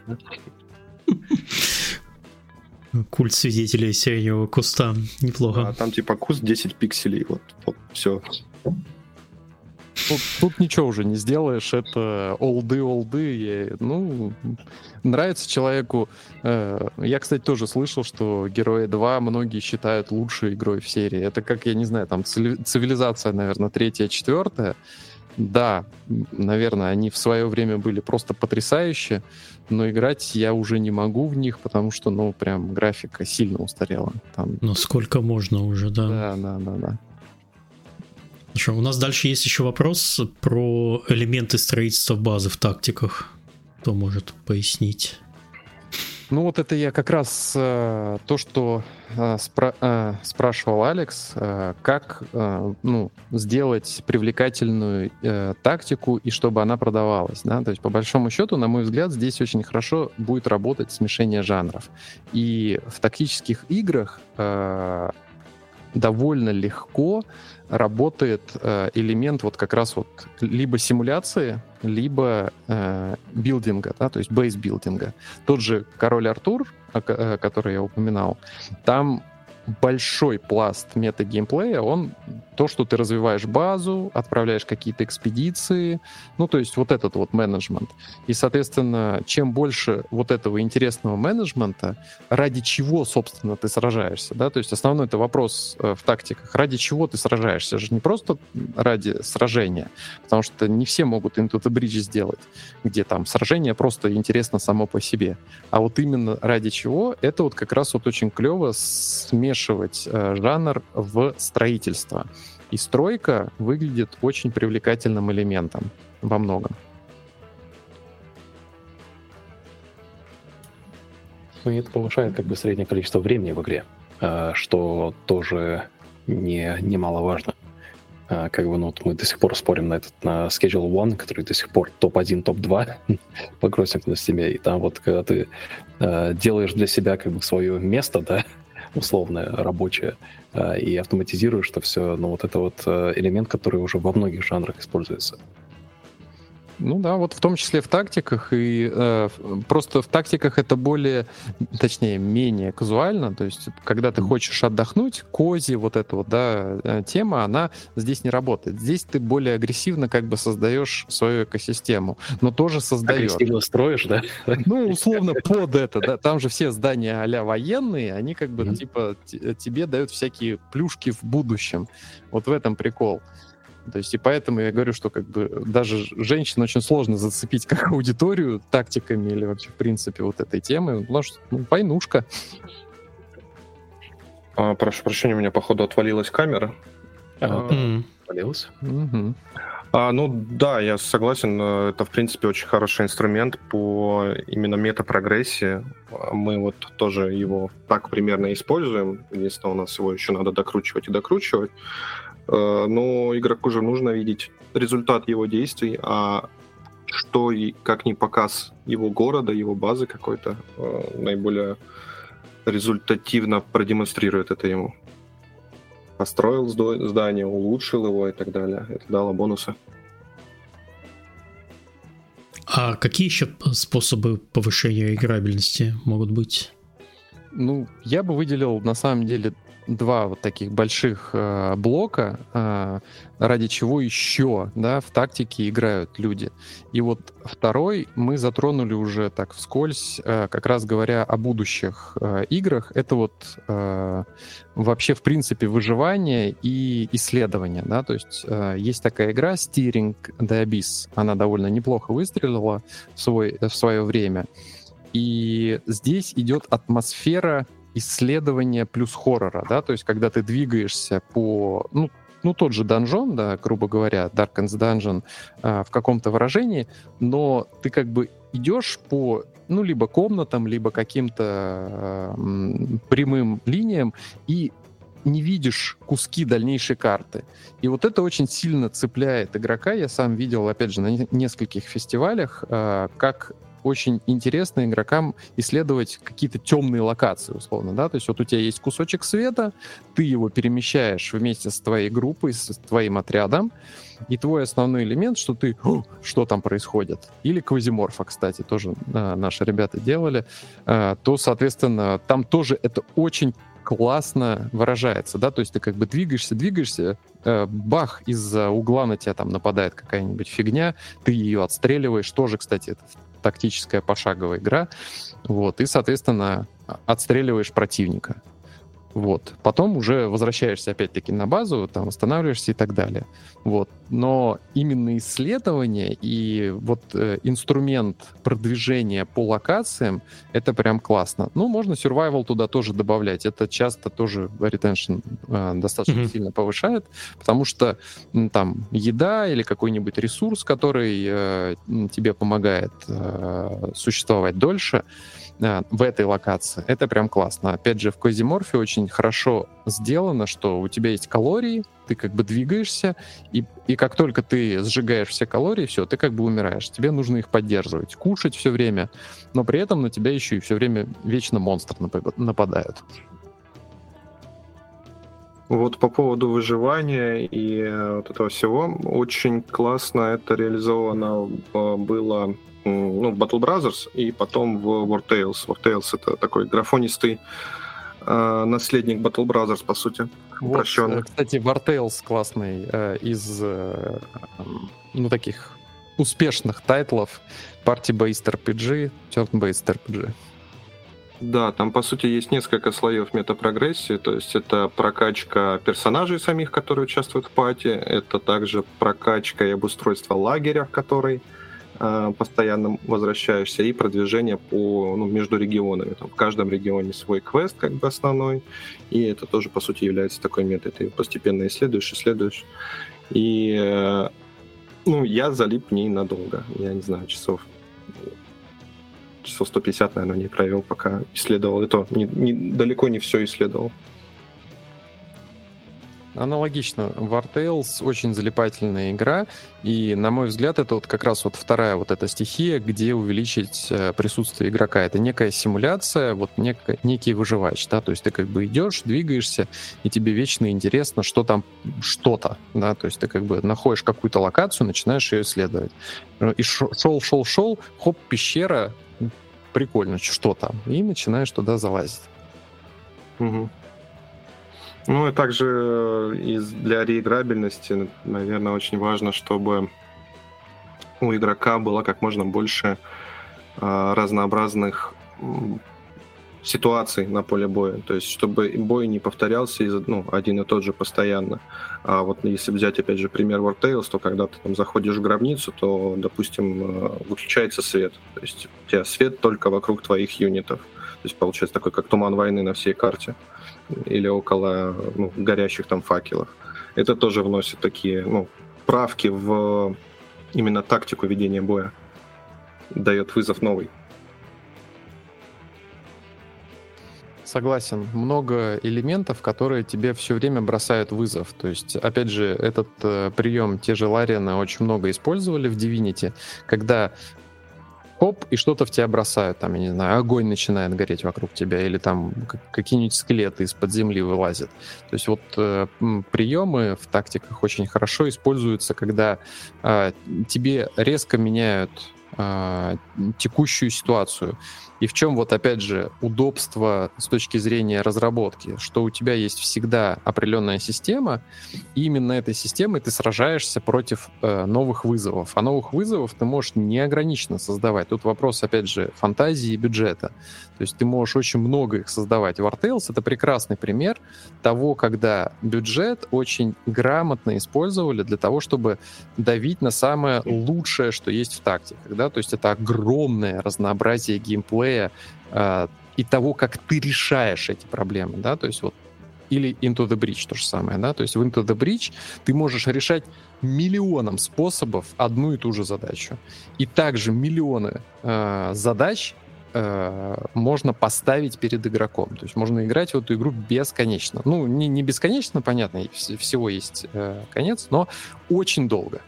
Культ свидетелей сиреневого куста. Неплохо. А там типа куст десять пикселей. Вот, вот все. Тут, тут ничего уже не сделаешь. Это олды-олды. Ну, нравится человеку. Я, кстати, тоже слышал, что Герои два многие считают лучшей игрой в серии. Это как, я не знаю, там Цивилизация, наверное, третья, четвертая. Да, наверное, они в свое время были просто потрясающие, но играть я уже не могу в них, потому что, ну, прям графика сильно устарела. Там... Ну, сколько можно уже, да. Да, да, да, да. Хорошо, у нас дальше есть еще вопрос про элементы строительства базы в тактиках. Кто может пояснить? Ну вот это я как раз э, то, что э, спра- э, спрашивал Алекс, э, как э, ну, сделать привлекательную э, тактику и чтобы она продавалась. Да? То есть по большому счету, на мой взгляд, здесь очень хорошо будет работать смешение жанров. И в тактических играх э, довольно легко работает э, элемент вот как раз вот либо симуляции, либо э, билдинга, да, то есть бейс-билдинга. Тот же Король Артур, о, который я упоминал, там большой пласт мета-геймплея, он то, что ты развиваешь базу, отправляешь какие-то экспедиции, ну, то есть вот этот вот менеджмент. И, соответственно, чем больше вот этого интересного менеджмента, ради чего, собственно, ты сражаешься, да, то есть основной это вопрос э, в тактиках, ради чего ты сражаешься, это же не просто ради сражения, потому что не все могут Into the Breach сделать, где там сражение просто интересно само по себе, а вот именно ради чего, это вот как раз вот очень клево смешивать э, жанр в строительство. И стройка выглядит очень привлекательным элементом во многом. Ну и это повышает как бы среднее количество времени в игре, что тоже не, немаловажно. Как бы, ну, вот мы до сих пор спорим на этот на Schedule One, который до сих пор топ один, топ два по кроссингу на Steam. И там вот, когда ты делаешь для себя как бы свое место, да, условное, рабочее, и автоматизируешь это все, но вот это вот элемент, который уже во многих жанрах используется. Ну да, вот в том числе в тактиках, и э, просто в тактиках это более, точнее, менее казуально, то есть когда ты хочешь отдохнуть, кози, вот эта вот, да, тема, она здесь не работает. Здесь ты более агрессивно как бы создаешь свою экосистему, но тоже создаешь. Агрессивно строишь, да? Ну, условно, под это, да, там же все здания а-ля военные, они как бы, mm-hmm. типа, т- тебе дают всякие плюшки в будущем. Вот в этом прикол. То есть и поэтому я говорю, что как бы даже женщин очень сложно зацепить как аудиторию тактиками или вообще в принципе вот этой темы, потому что ну, войнушка. А, прошу прощения, у меня походу отвалилась камера. А, mm. Отвалилась? Mm-hmm. А, ну да, я согласен, это в принципе очень хороший инструмент по именно метапрогрессии. Мы вот тоже его так примерно используем, единственное, у нас его еще надо докручивать и докручивать. Но игроку же нужно видеть результат его действий, а что и как ни показ его города, его базы какой-то наиболее результативно продемонстрирует это ему. Построил здание, улучшил его и так далее. Это дало бонусы. А какие еще способы повышения играбельности могут быть? Ну, я бы выделил на самом деле два вот таких больших э, блока, э, ради чего еще, да, в тактике играют люди. И вот второй мы затронули уже так вскользь, э, как раз говоря о будущих э, играх. Это вот э, вообще, в принципе, выживание и исследование, да, то есть э, есть такая игра Steering the Abyss, она довольно неплохо выстрелила в, свой, в свое время. И здесь идет атмосфера исследования плюс хоррора, да, то есть когда ты двигаешься по, ну, ну тот же данжон, да, грубо говоря, Darken's Dungeon э, в каком-то выражении, но ты как бы идешь по, ну, либо комнатам, либо каким-то э, прямым линиям и не видишь куски дальнейшей карты. И вот это очень сильно цепляет игрока. Я сам видел, опять же, на нескольких фестивалях, э, как очень интересно игрокам исследовать какие-то темные локации, условно, да, то есть вот у тебя есть кусочек света, ты его перемещаешь вместе с твоей группой, с твоим отрядом, и твой основной элемент, что ты, что там происходит, или квазиморфа, кстати, тоже а, наши ребята делали, а, то, соответственно, там тоже это очень классно выражается, да, то есть ты как бы двигаешься, двигаешься, э, бах, из-за угла на тебя там нападает какая-нибудь фигня, ты ее отстреливаешь, тоже, кстати, это тактическая пошаговая игра, вот, и, соответственно, отстреливаешь противника. Вот. Потом уже возвращаешься опять-таки на базу, там восстанавливаешься и так далее. Вот. Но именно исследование и вот э, инструмент продвижения по локациям, это прям классно. Ну, можно survival туда тоже добавлять. Это часто тоже retention э, достаточно mm-hmm. сильно повышает, потому что ну, там еда или какой-нибудь ресурс, который э, тебе помогает э, существовать дольше, в этой локации. Это прям классно. Опять же, в Квазиморфе очень хорошо сделано, что у тебя есть калории, ты как бы двигаешься, и, и как только ты сжигаешь все калории, все, ты как бы умираешь. Тебе нужно их поддерживать, кушать все время, но при этом на тебя еще и все время вечно монстры нападают. Вот по поводу выживания и вот этого всего, очень классно это реализовано было ну, в Battle Brothers и потом в War Tales. War Tales — это такой графонистый э, наследник Battle Brothers, по сути. Вот, кстати, War Tales классный э, из э, ну, таких успешных тайтлов. Party-based эр пи джи, turn-based эр пи джи. Да, там, по сути, есть несколько слоев метапрогрессии, то есть это прокачка персонажей самих, которые участвуют в пати, это также прокачка и обустройство лагеря, в который э, постоянно возвращаешься, и продвижение по, ну, между регионами. Там в каждом регионе свой квест, как бы основной, и это тоже, по сути, является такой метой. Ты постепенно исследуешь, исследуешь. И, э, ну, я залип ненадолго, я не знаю, часов... часов сто пятьдесят, наверное, не провел, пока исследовал. И то не, не, далеко не все исследовал. Аналогично. War Tales очень залипательная игра, и, на мой взгляд, это вот как раз вот вторая вот эта стихия, где увеличить присутствие игрока. Это некая симуляция, вот нек- некий выживач, да, то есть ты как бы идешь, двигаешься, и тебе вечно интересно, что там что-то, да, то есть ты как бы находишь какую-то локацию, начинаешь ее исследовать. И шел, шел, шел, хоп, пещера, прикольно, что там, и начинаешь туда залазить. Угу. Ну и также из, для реиграбельности, наверное, очень важно, чтобы у игрока было как можно больше э, разнообразных э, ситуаций на поле боя. То есть чтобы бой не повторялся из, ну, один и тот же постоянно. А вот если взять, опять же, пример War Tales, то когда ты там заходишь в гробницу, то, допустим, выключается свет. То есть у тебя свет только вокруг твоих юнитов. То есть получается такой, как туман войны на всей карте. Или около ну, горящих там факелов. Это тоже вносит такие ну, правки в именно тактику ведения боя. Дает вызов новый. Согласен. Много элементов, которые тебе все время бросают вызов. То есть, опять же, этот э, прием те же Ларианы очень много использовали в Divinity, когда хоп, и что-то в тебя бросают, там, я не знаю, огонь начинает гореть вокруг тебя, или там какие-нибудь скелеты из-под земли вылазят. То есть вот э, приемы в тактиках очень хорошо используются, когда э, тебе резко меняют э, текущую ситуацию. И в чем вот, опять же, удобство с точки зрения разработки, что у тебя есть всегда определенная система, и именно этой системой ты сражаешься против э, новых вызовов. А новых вызовов ты можешь неограниченно создавать. Тут вопрос, опять же, фантазии и бюджета. То есть ты можешь очень много их создавать. War Tales — это прекрасный пример того, когда бюджет очень грамотно использовали для того, чтобы давить на самое лучшее, что есть в тактиках. Да? То есть это огромное разнообразие геймплея, и того, как ты решаешь эти проблемы, да, то есть вот или Into the Breach то же самое, да, то есть в Into the Breach ты можешь решать миллионом способов одну и ту же задачу, и также миллионы э, задач э, можно поставить перед игроком, то есть можно играть в эту игру бесконечно, ну не, не бесконечно, понятно, всего есть э, конец, но очень долго.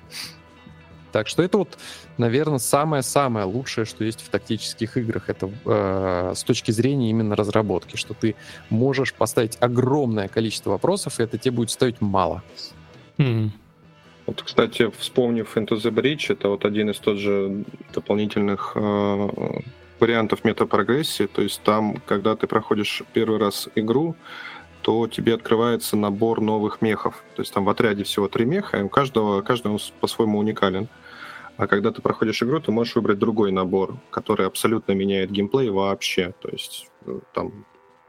Так что это вот, наверное, самое-самое лучшее, что есть в тактических играх. Это э, с точки зрения именно разработки, что ты можешь поставить огромное количество вопросов, и это тебе будет стоить мало. Mm-hmm. Вот, кстати, вспомнив Into the Breach, это вот один из тот же дополнительных э, вариантов метапрогрессии. То есть там, когда ты проходишь первый раз игру, то тебе открывается набор новых мехов. То есть там в отряде всего три меха, и у каждого, каждый по-своему уникален. А когда ты проходишь игру, ты можешь выбрать другой набор, который абсолютно меняет геймплей вообще. То есть там,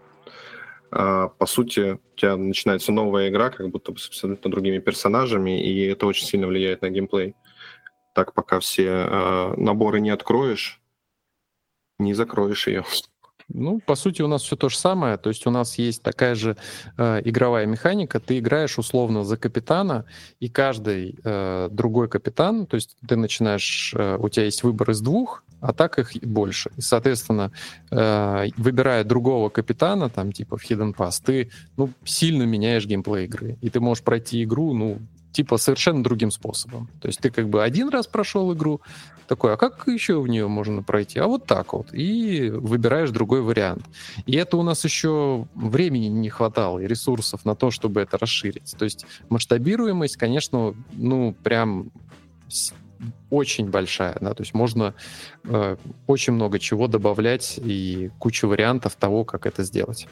по сути, у тебя начинается новая игра, как будто бы с абсолютно другими персонажами, и это очень сильно влияет на геймплей. Так, пока все наборы не откроешь, не закроешь ее. Ну, по сути, у нас все то же самое. То есть у нас есть такая же э, игровая механика. Ты играешь условно за капитана, и каждый э, другой капитан, то есть ты начинаешь, э, у тебя есть выбор из двух, а так их больше. И, соответственно, э, выбирая другого капитана, там типа в Hidden Pass, ты ну, сильно меняешь геймплей игры. И ты можешь пройти игру, ну, типа совершенно другим способом. То есть ты как бы один раз прошел игру, такой, а как еще в нее можно пройти? А вот так вот. И выбираешь другой вариант. И это у нас еще времени не хватало и ресурсов на то, чтобы это расширить. То есть масштабируемость, конечно, ну, прям очень большая. Да? То есть можно э, очень много чего добавлять и кучу вариантов того, как это сделать.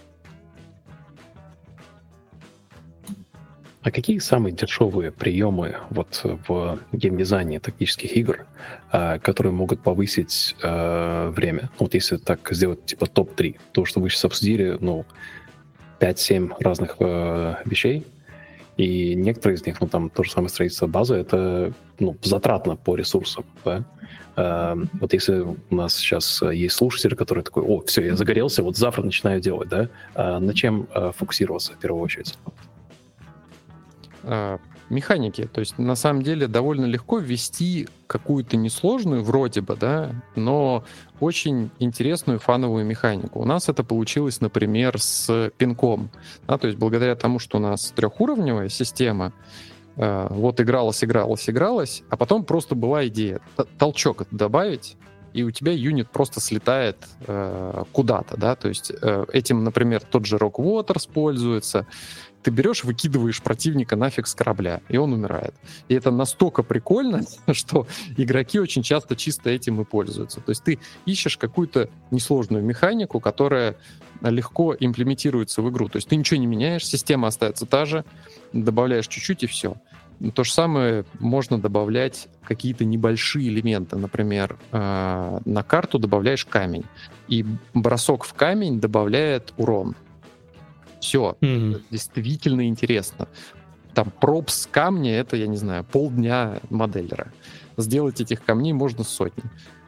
А какие самые дешевые приемы вот в геймдизайне тактических игр, которые могут повысить э, время? Вот если так сделать типа топ три, то, что вы сейчас обсудили, ну, пять-семь разных э, вещей, и некоторые из них, ну, там, то же самое строительство базы, это, ну, затратно по ресурсам, да? Э, вот если у нас сейчас есть слушатель, который такой, о, все, я загорелся, вот завтра начинаю делать, да? А на чем э, фокусироваться в первую очередь? Механики. То есть, на самом деле, довольно легко ввести какую-то несложную, вроде бы, да, но очень интересную фановую механику. У нас это получилось, например, с пинком. Да, то есть, благодаря тому, что у нас трехуровневая система, э, вот игралась, игралась, игралась, а потом просто была идея толчок добавить, и у тебя юнит просто слетает э, куда-то, да, то есть э, этим, например, тот же Rock Waters пользуется. Ты берешь, выкидываешь противника нафиг с корабля, и он умирает. И это настолько прикольно, что игроки очень часто чисто этим и пользуются. То есть ты ищешь какую-то несложную механику, которая легко имплементируется в игру. То есть ты ничего не меняешь, система остается та же, добавляешь чуть-чуть и все. То же самое можно добавлять какие-то небольшие элементы. Например, на карту добавляешь камень, и бросок в камень добавляет урон. Все, mm-hmm. действительно интересно. Там пропс камня — это, я не знаю, полдня моделлера. Сделать этих камней можно сотни.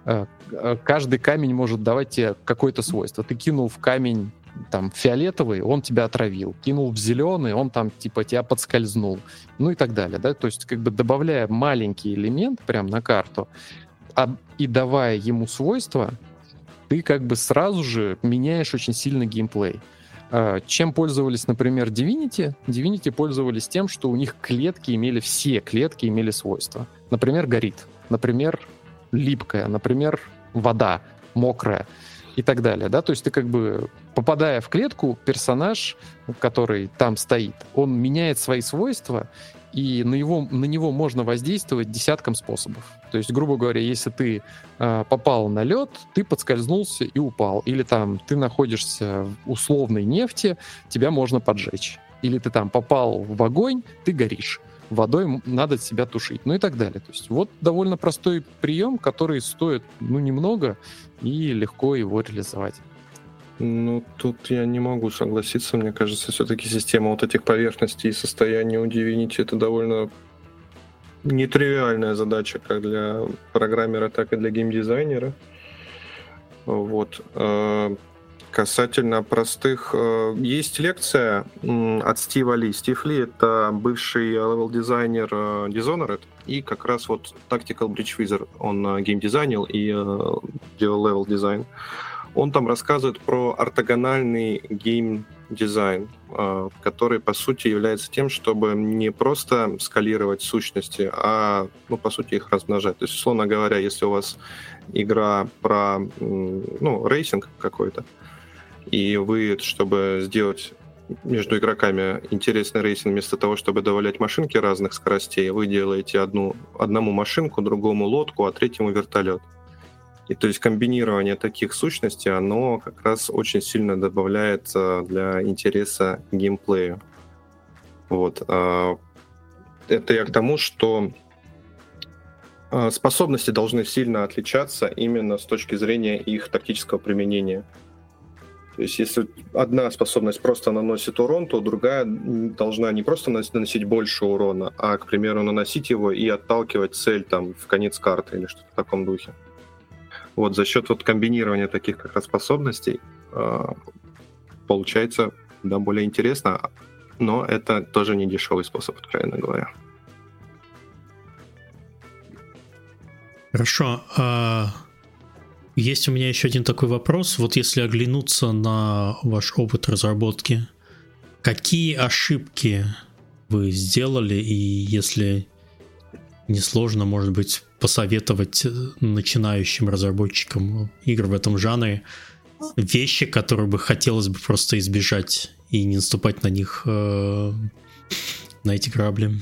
Каждый камень может давать тебе какое-то свойство. Ты кинул в камень там фиолетовый, он тебя отравил. Кинул в зеленый, он там типа тебя подскользнул. Ну и так далее. Да? То есть как бы добавляя маленький элемент прям на карту а, и давая ему свойства, ты как бы сразу же меняешь очень сильно геймплей. Чем пользовались, например, Divinity? Divinity пользовались тем, что у них клетки имели, все клетки имели свойства. Например, горит, например, липкая, например, вода, мокрая и так далее. Да? То есть ты как бы, попадая в клетку, персонаж, который там стоит, он меняет свои свойства, и на, его, на него можно воздействовать десятком способов. То есть, грубо говоря, если ты э, попал на лед, ты подскользнулся и упал. Или там ты находишься в условной нефти, тебя можно поджечь. Или ты там попал в огонь, ты горишь. Водой надо себя тушить. Ну и так далее. То есть вот довольно простой прием, который стоит, ну, немного, и легко его реализовать. Ну, тут я не могу согласиться. Мне кажется, все-таки система вот этих поверхностей и состояния у Divinity — это довольно нетривиальная задача как для программера, так и для геймдизайнера. Вот. Касательно простых... Есть лекция от Стива Ли. Стив Ли — это бывший левел-дизайнер Dishonored, и как раз вот Tactical Bridge Wizard он геймдизайнил и делал левел-дизайн. Он там рассказывает про ортогональный гейм-дизайн, который, по сути, является тем, чтобы не просто скалировать сущности, а, ну, по сути, их размножать. То есть, условно говоря, если у вас игра про, ну, рейсинг какой-то, и вы, чтобы сделать между игроками интересный рейсинг, вместо того, чтобы добавлять машинки разных скоростей, вы делаете одну, одному машинку, другому лодку, а третьему вертолет. И то есть комбинирование таких сущностей, оно как раз очень сильно добавляет для интереса геймплею. Вот. Это я к тому, что способности должны сильно отличаться именно с точки зрения их тактического применения. То есть если одна способность просто наносит урон, то другая должна не просто наносить больше урона, а, к примеру, наносить его и отталкивать цель там в конец карты или что-то в таком духе. Вот за счет вот комбинирования таких как раз способностей э, получается, да, более интересно, но это тоже не дешевый способ, откровенно говоря. Хорошо. А есть у меня еще один такой вопрос. Вот если оглянуться на ваш опыт разработки, какие ошибки вы сделали, и если не сложно, может быть, посоветовать начинающим разработчикам игр в этом жанре вещи, которые бы хотелось бы просто избежать и не наступать на них, э, на эти грабли.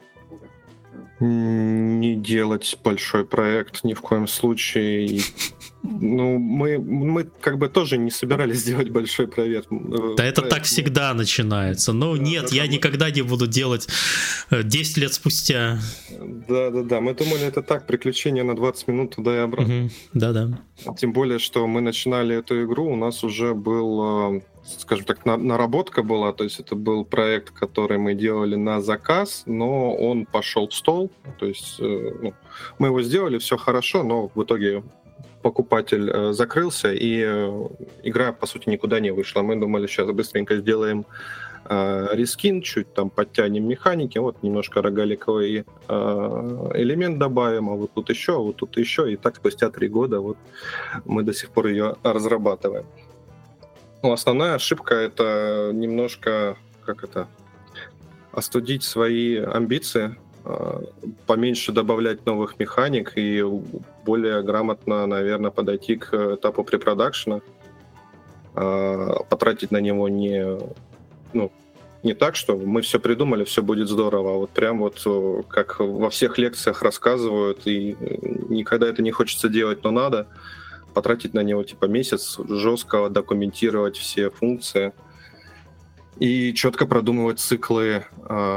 Не делать большой проект ни в коем случае. Ну, мы, мы как бы тоже не собирались делать большой проект. Да это так всегда начинается. Но да, нет, да, я да, никогда не буду делать десять лет спустя. Да-да-да, мы думали, это так, приключения на двадцать минут туда и обратно. Угу. Да-да. Тем более, что мы начинали эту игру, у нас уже был, скажем так, наработка была, то есть это был проект, который мы делали на заказ, но он пошел в стол, то есть ну, мы его сделали, все хорошо, но в итоге покупатель э, закрылся, и э, игра, по сути, никуда не вышла. Мы думали, сейчас быстренько сделаем э, рескин, чуть там подтянем механики, вот немножко рогаликовый э, элемент добавим, а вот тут еще, а вот тут еще, и так спустя три года вот мы до сих пор ее разрабатываем. Ну, основная ошибка — это немножко, как это, остудить свои амбиции, поменьше добавлять новых механик и более грамотно, наверное, подойти к этапу препродакшена, потратить на него не, ну, не так, что мы все придумали, все будет здорово, а вот прям вот как во всех лекциях рассказывают, и никогда это не хочется делать, но надо потратить на него типа месяц, жестко документировать все функции и четко продумывать циклы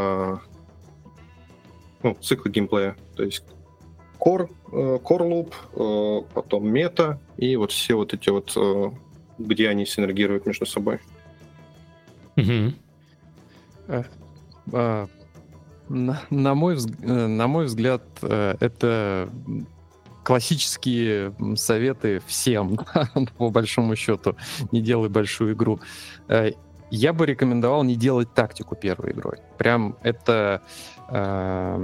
Ну, циклы геймплея, то есть core, core loop, потом мета и вот все вот эти вот, где они синергируют между собой. Mm-hmm. На, на, мой взг... на мой взгляд, это классические советы всем, по большому счету, не делай большую игру. Я бы рекомендовал не делать тактику первой игрой. Прям это э,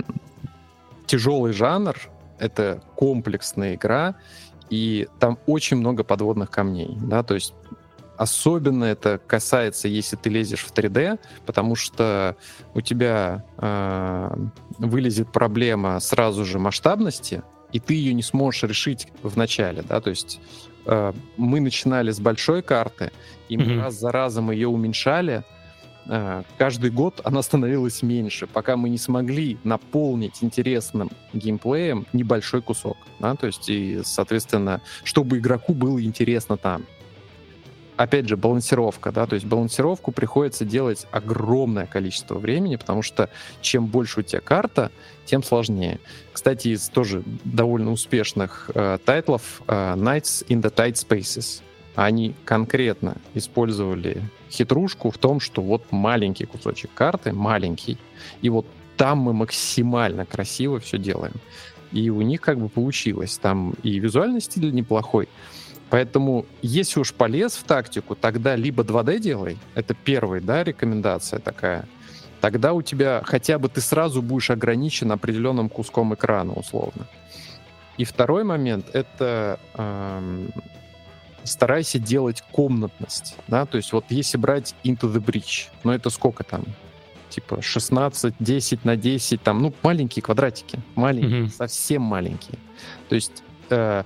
тяжелый жанр, это комплексная игра, и там очень много подводных камней, да, то есть особенно это касается, если ты лезешь в три дэ, потому что у тебя э, вылезет проблема сразу же масштабности, и ты ее не сможешь решить в начале, да, то есть э, мы начинали с большой карты, и мы mm-hmm. раз за разом ее уменьшали, э, каждый год она становилась меньше, пока мы не смогли наполнить интересным геймплеем небольшой кусок, да, то есть и, соответственно, чтобы игроку было интересно там. Опять же, балансировка, да, то есть балансировку приходится делать огромное количество времени, потому что чем больше у тебя карта, тем сложнее. Кстати, из тоже довольно успешных э, тайтлов э, Nights in the Tight Spaces, они конкретно использовали хитрушку в том, что вот маленький кусочек карты, маленький, и вот там мы максимально красиво все делаем. И у них как бы получилось. Там и визуальный стиль неплохой. Поэтому, если уж полез в тактику, тогда либо два дэ делай, это первая, да, рекомендация такая, тогда у тебя хотя бы ты сразу будешь ограничен определенным куском экрана, условно. И второй момент — это эм, старайся делать комнатность, да, то есть вот если брать Into the Breach, ну это сколько там? Типа шестнадцать, десять на десять, там, ну, маленькие квадратики, маленькие, mm-hmm. совсем маленькие. То есть э,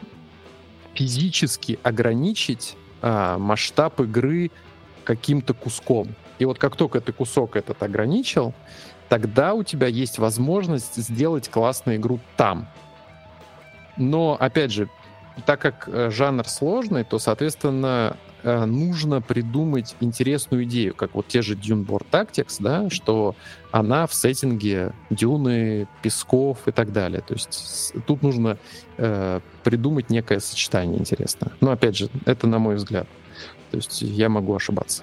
физически ограничить а, масштаб игры каким-то куском. И вот как только ты кусок этот ограничил, тогда у тебя есть возможность сделать классную игру там. Но, опять же, так как э, жанр сложный, то, соответственно, э, нужно придумать интересную идею, как вот те же Dune Board Tactics, да, что она в сеттинге дюны, песков и так далее. То есть с, тут нужно э, придумать некое сочетание интересное. Но, опять же, это на мой взгляд. То есть я могу ошибаться.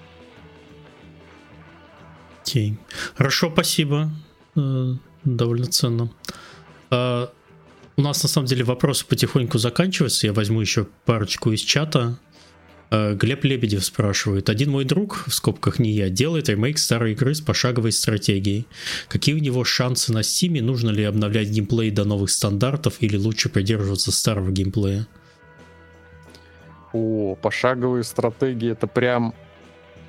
Окей. Okay. Хорошо, спасибо. Э, довольно ценно. А... У нас, на самом деле, вопросы потихоньку заканчиваются. Я возьму еще парочку из чата. Глеб Лебедев спрашивает. Один мой друг, в скобках не я, делает ремейк старой игры с пошаговой стратегией. Какие у него шансы на Steam? Нужно ли обновлять геймплей до новых стандартов или лучше придерживаться старого геймплея? О, пошаговые стратегии — это прям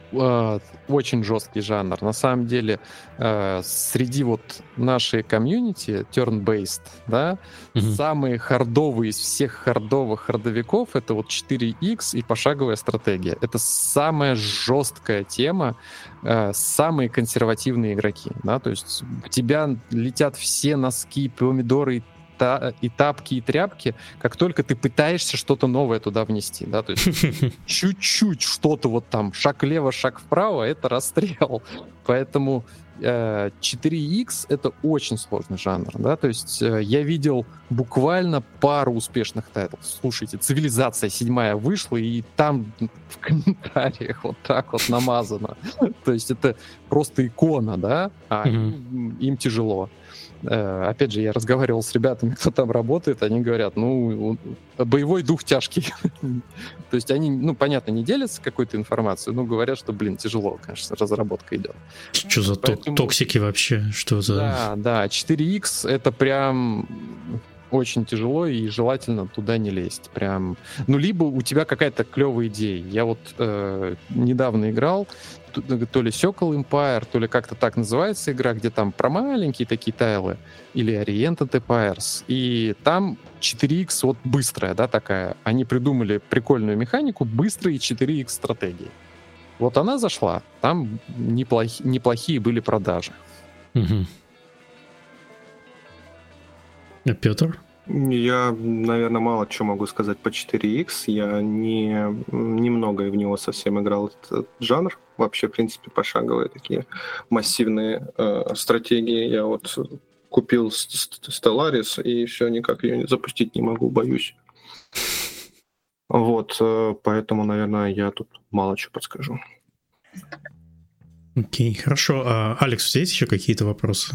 э, очень жесткий жанр. На самом деле, э, среди вот нашей комьюнити, turn-based, да, mm-hmm. самые хардовые из всех хардовых хардовиков — это вот четыре икс и пошаговая стратегия. Это самая жесткая тема, э, самые консервативные игроки, да, то есть в тебя летят все носки, помидоры и и тапки, и тряпки, как только ты пытаешься что-то новое туда внести, да, то есть чуть-чуть что-то вот там, шаг влево, шаг вправо, это расстрел. Поэтому э, четыре икс — это очень сложный жанр, да, то есть э, я видел буквально пару успешных тайтлов. Слушайте, «Цивилизация седьмая» вышла, и там в комментариях вот так вот намазано. То есть это просто икона, да, а им, им тяжело. Опять же, я разговаривал с ребятами, кто там работает, они говорят, ну, боевой дух тяжкий. То есть они, ну, понятно, не делятся какой-то информацией, но говорят, что, блин, тяжело, конечно, разработка идет. Что за Поэтому... токсики вообще? Что за... Да, да, четыре икс — это прям очень тяжело, и желательно туда не лезть. Прям. Ну, либо у тебя какая-то клевая идея. Я вот э, недавно играл, то, то ли Circle Empire, то ли как-то так называется игра, где там про маленькие такие тайлы, или Oriented Empires, и там четыре икс вот быстрая, да, такая. Они придумали прикольную механику быстрые четыре икс стратегии. Вот она зашла, там неплохи, неплохие были продажи. Угу. А Петр? Я, наверное, мало что могу сказать по четыре икс. Я не, немного в него совсем играл, этот жанр. Вообще, в принципе, пошаговые такие массивные э, стратегии. Я вот купил Stellaris, и все, никак ее запустить не могу, боюсь. Вот, э, поэтому, наверное, я тут мало что подскажу. Окей, хорошо. А, Алекс, у тебя есть еще какие-то вопросы?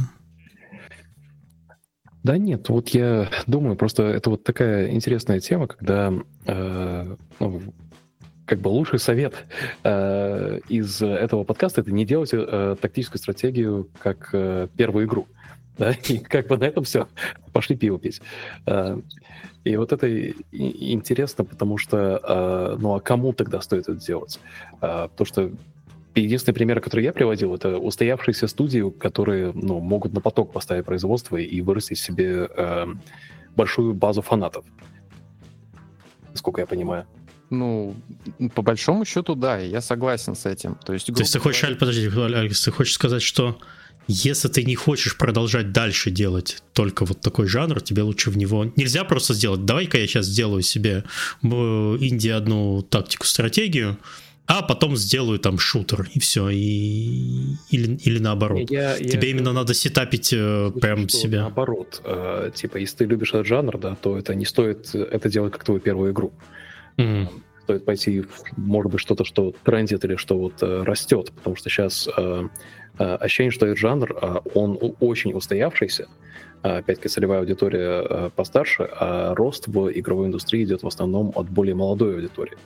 Да нет, вот я думаю, просто это вот такая интересная тема, когда э, ну, как бы лучший совет э, из этого подкаста — это не делать э, тактическую стратегию как э, первую игру. Да? И как бы на этом все, пошли пиво пить. Э, и вот это интересно, потому что, э, ну а кому тогда стоит это делать? Э, потому что единственный пример, который я приводил, это устоявшиеся студии, которые, ну, могут на поток поставить производство и вырастить себе э, большую базу фанатов. Насколько я понимаю. Ну, по большому счету, да, я согласен с этим. То есть, То есть ты хочешь, Аль, подожди, Алекс, ты хочешь сказать, что если ты не хочешь продолжать дальше делать только вот такой жанр, тебе лучше в него... Нельзя просто сделать, давай-ка я сейчас сделаю себе в Индии одну тактику-стратегию, а потом сделаю там шутер, и все, и... Или, или наоборот. Я, Тебе я, именно я, надо сетапить э, прям себя. Наоборот. Э, типа, если ты любишь этот жанр, да, то это не стоит это делать как твою первую игру. Mm-hmm. Стоит пойти в, может быть, что-то, что трендит или что вот э, растет, потому что сейчас э, э, ощущение, что этот жанр, э, он очень устоявшийся, э, опять-таки целевая аудитория э, постарше, а рост в игровой индустрии идет в основном от более молодой аудитории.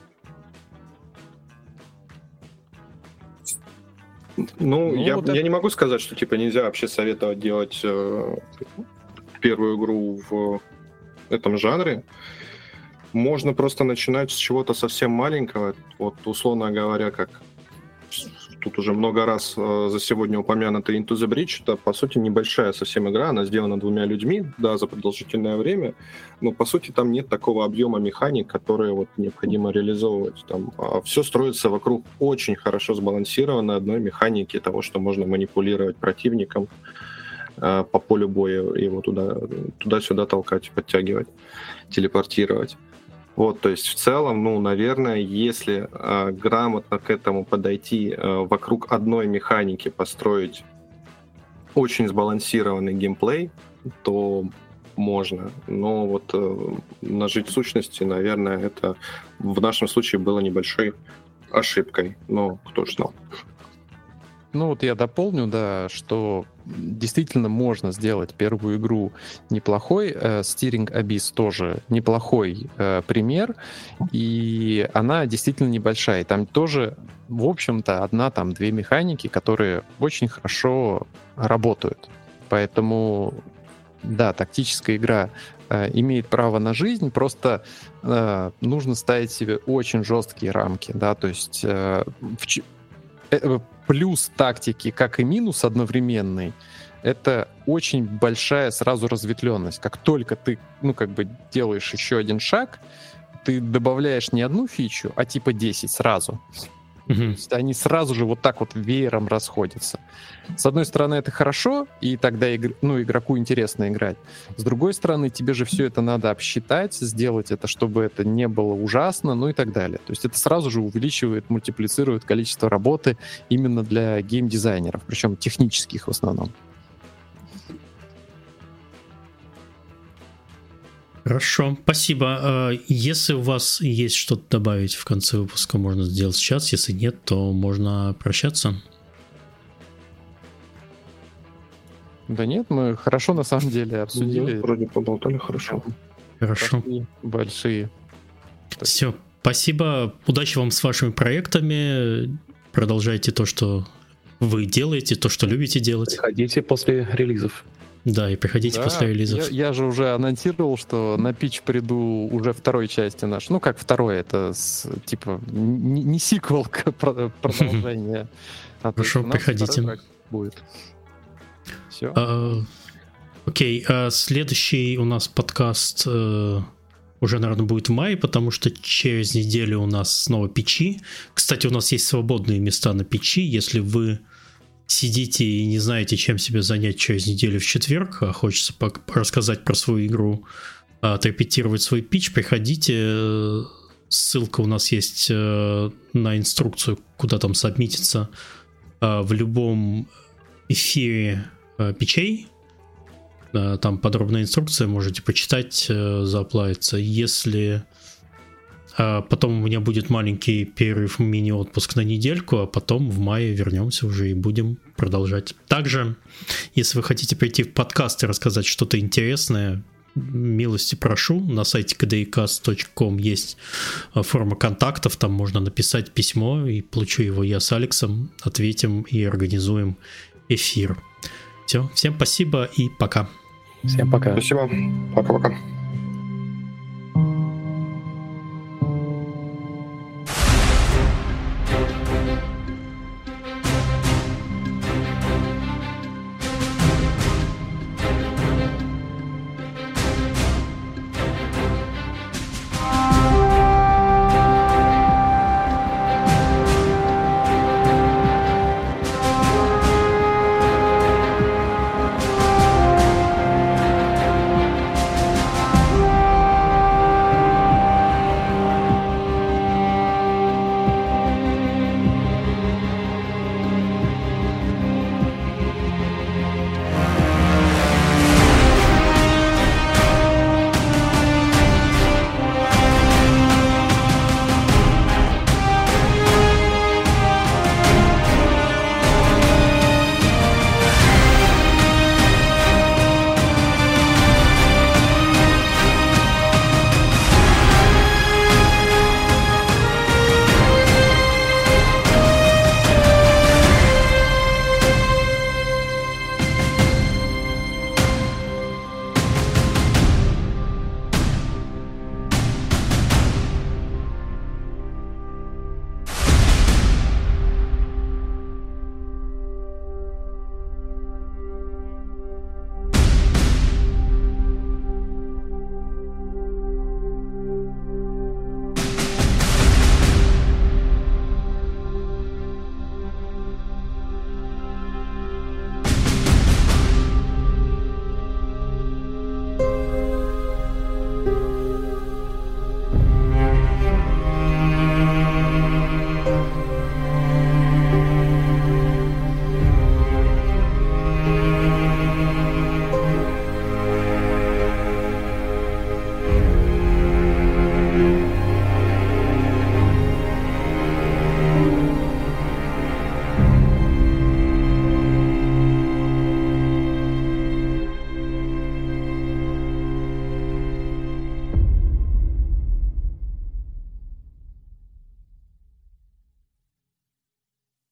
Ну, ну я, вот я это... не могу сказать, что типа нельзя вообще советовать делать э, первую игру в этом жанре. Можно просто начинать с чего-то совсем маленького. Вот, условно говоря, как тут уже много раз э, за сегодня упомянутый Into the Breach, это, по сути, небольшая совсем игра, она сделана двумя людьми, да, за продолжительное время, но, по сути, там нет такого объема механик, которые вот необходимо реализовывать. Там а все строится вокруг очень хорошо сбалансированной одной механики того, что можно манипулировать противником э, по полю боя, его туда, туда-сюда толкать, подтягивать, телепортировать. Вот, то есть в целом, ну, наверное, если э, грамотно к этому подойти, э, вокруг одной механики построить очень сбалансированный геймплей, то можно. Но вот э, нажить в сущности, наверное, это в нашем случае было небольшой ошибкой. Но кто ж знал. Ну вот я дополню, да, что действительно можно сделать первую игру неплохой. Steering Abyss тоже неплохой э, пример, и она действительно небольшая. Там тоже, в общем-то, одна, там, две механики, которые очень хорошо работают. Поэтому, да, тактическая игра э, имеет право на жизнь, просто э, нужно ставить себе очень жесткие рамки, да, то есть э, в плюс тактики, как и минус одновременный, это очень большая сразу разветвленность. Как только ты, ну, как бы делаешь еще один шаг, ты добавляешь не одну фичу, а типа десять сразу. Mm-hmm. То есть они сразу же вот так вот веером расходятся. С одной стороны, это хорошо, и тогда игр... ну, игроку интересно играть. С другой стороны, тебе же все это надо обсчитать, сделать это, чтобы это не было ужасно, ну и так далее. То есть это сразу же увеличивает, мультиплицирует количество работы именно для геймдизайнеров, причем технических в основном. Хорошо, спасибо. Если у вас есть что-то добавить в конце выпуска, можно сделать сейчас. Если нет, то можно прощаться. Да нет, мы хорошо на самом деле обсудили. Да, вроде поболтали хорошо. Хорошо. Большие. Все, спасибо. Удачи вам с вашими проектами. Продолжайте то, что вы делаете, то, что любите делать. Приходите после релизов. Да, и приходите да, после релизов. Я, я же уже анонсировал, что на питч приду уже второй части нашей. Ну, как второй, это с, типа не, не сиквел к продолжению. Хорошо, приходите. Будет. Все. А, окей, а следующий у нас подкаст а, уже, наверное, будет в мае, потому что через неделю у нас снова питчи. Кстати, у нас есть свободные места на питчи. Если вы сидите и не знаете, чем себя занять через неделю в четверг, а хочется рассказать про свою игру, отрепетировать свой питч, приходите. Ссылка у нас есть на инструкцию, куда там сабмититься в любом эфире питчей. Там подробная инструкция, можете почитать, заплавиться. Если потом у меня будет маленький перерыв, мини-отпуск на недельку, а потом в мае вернемся уже и будем продолжать. Также, если вы хотите прийти в подкаст и рассказать что-то интересное, милости прошу. На сайте кей ди каст точка ком есть форма контактов, там можно написать письмо, и получу его я с Алексом, ответим и организуем эфир. Все, всем спасибо и пока. Всем пока. Спасибо. Пока-пока.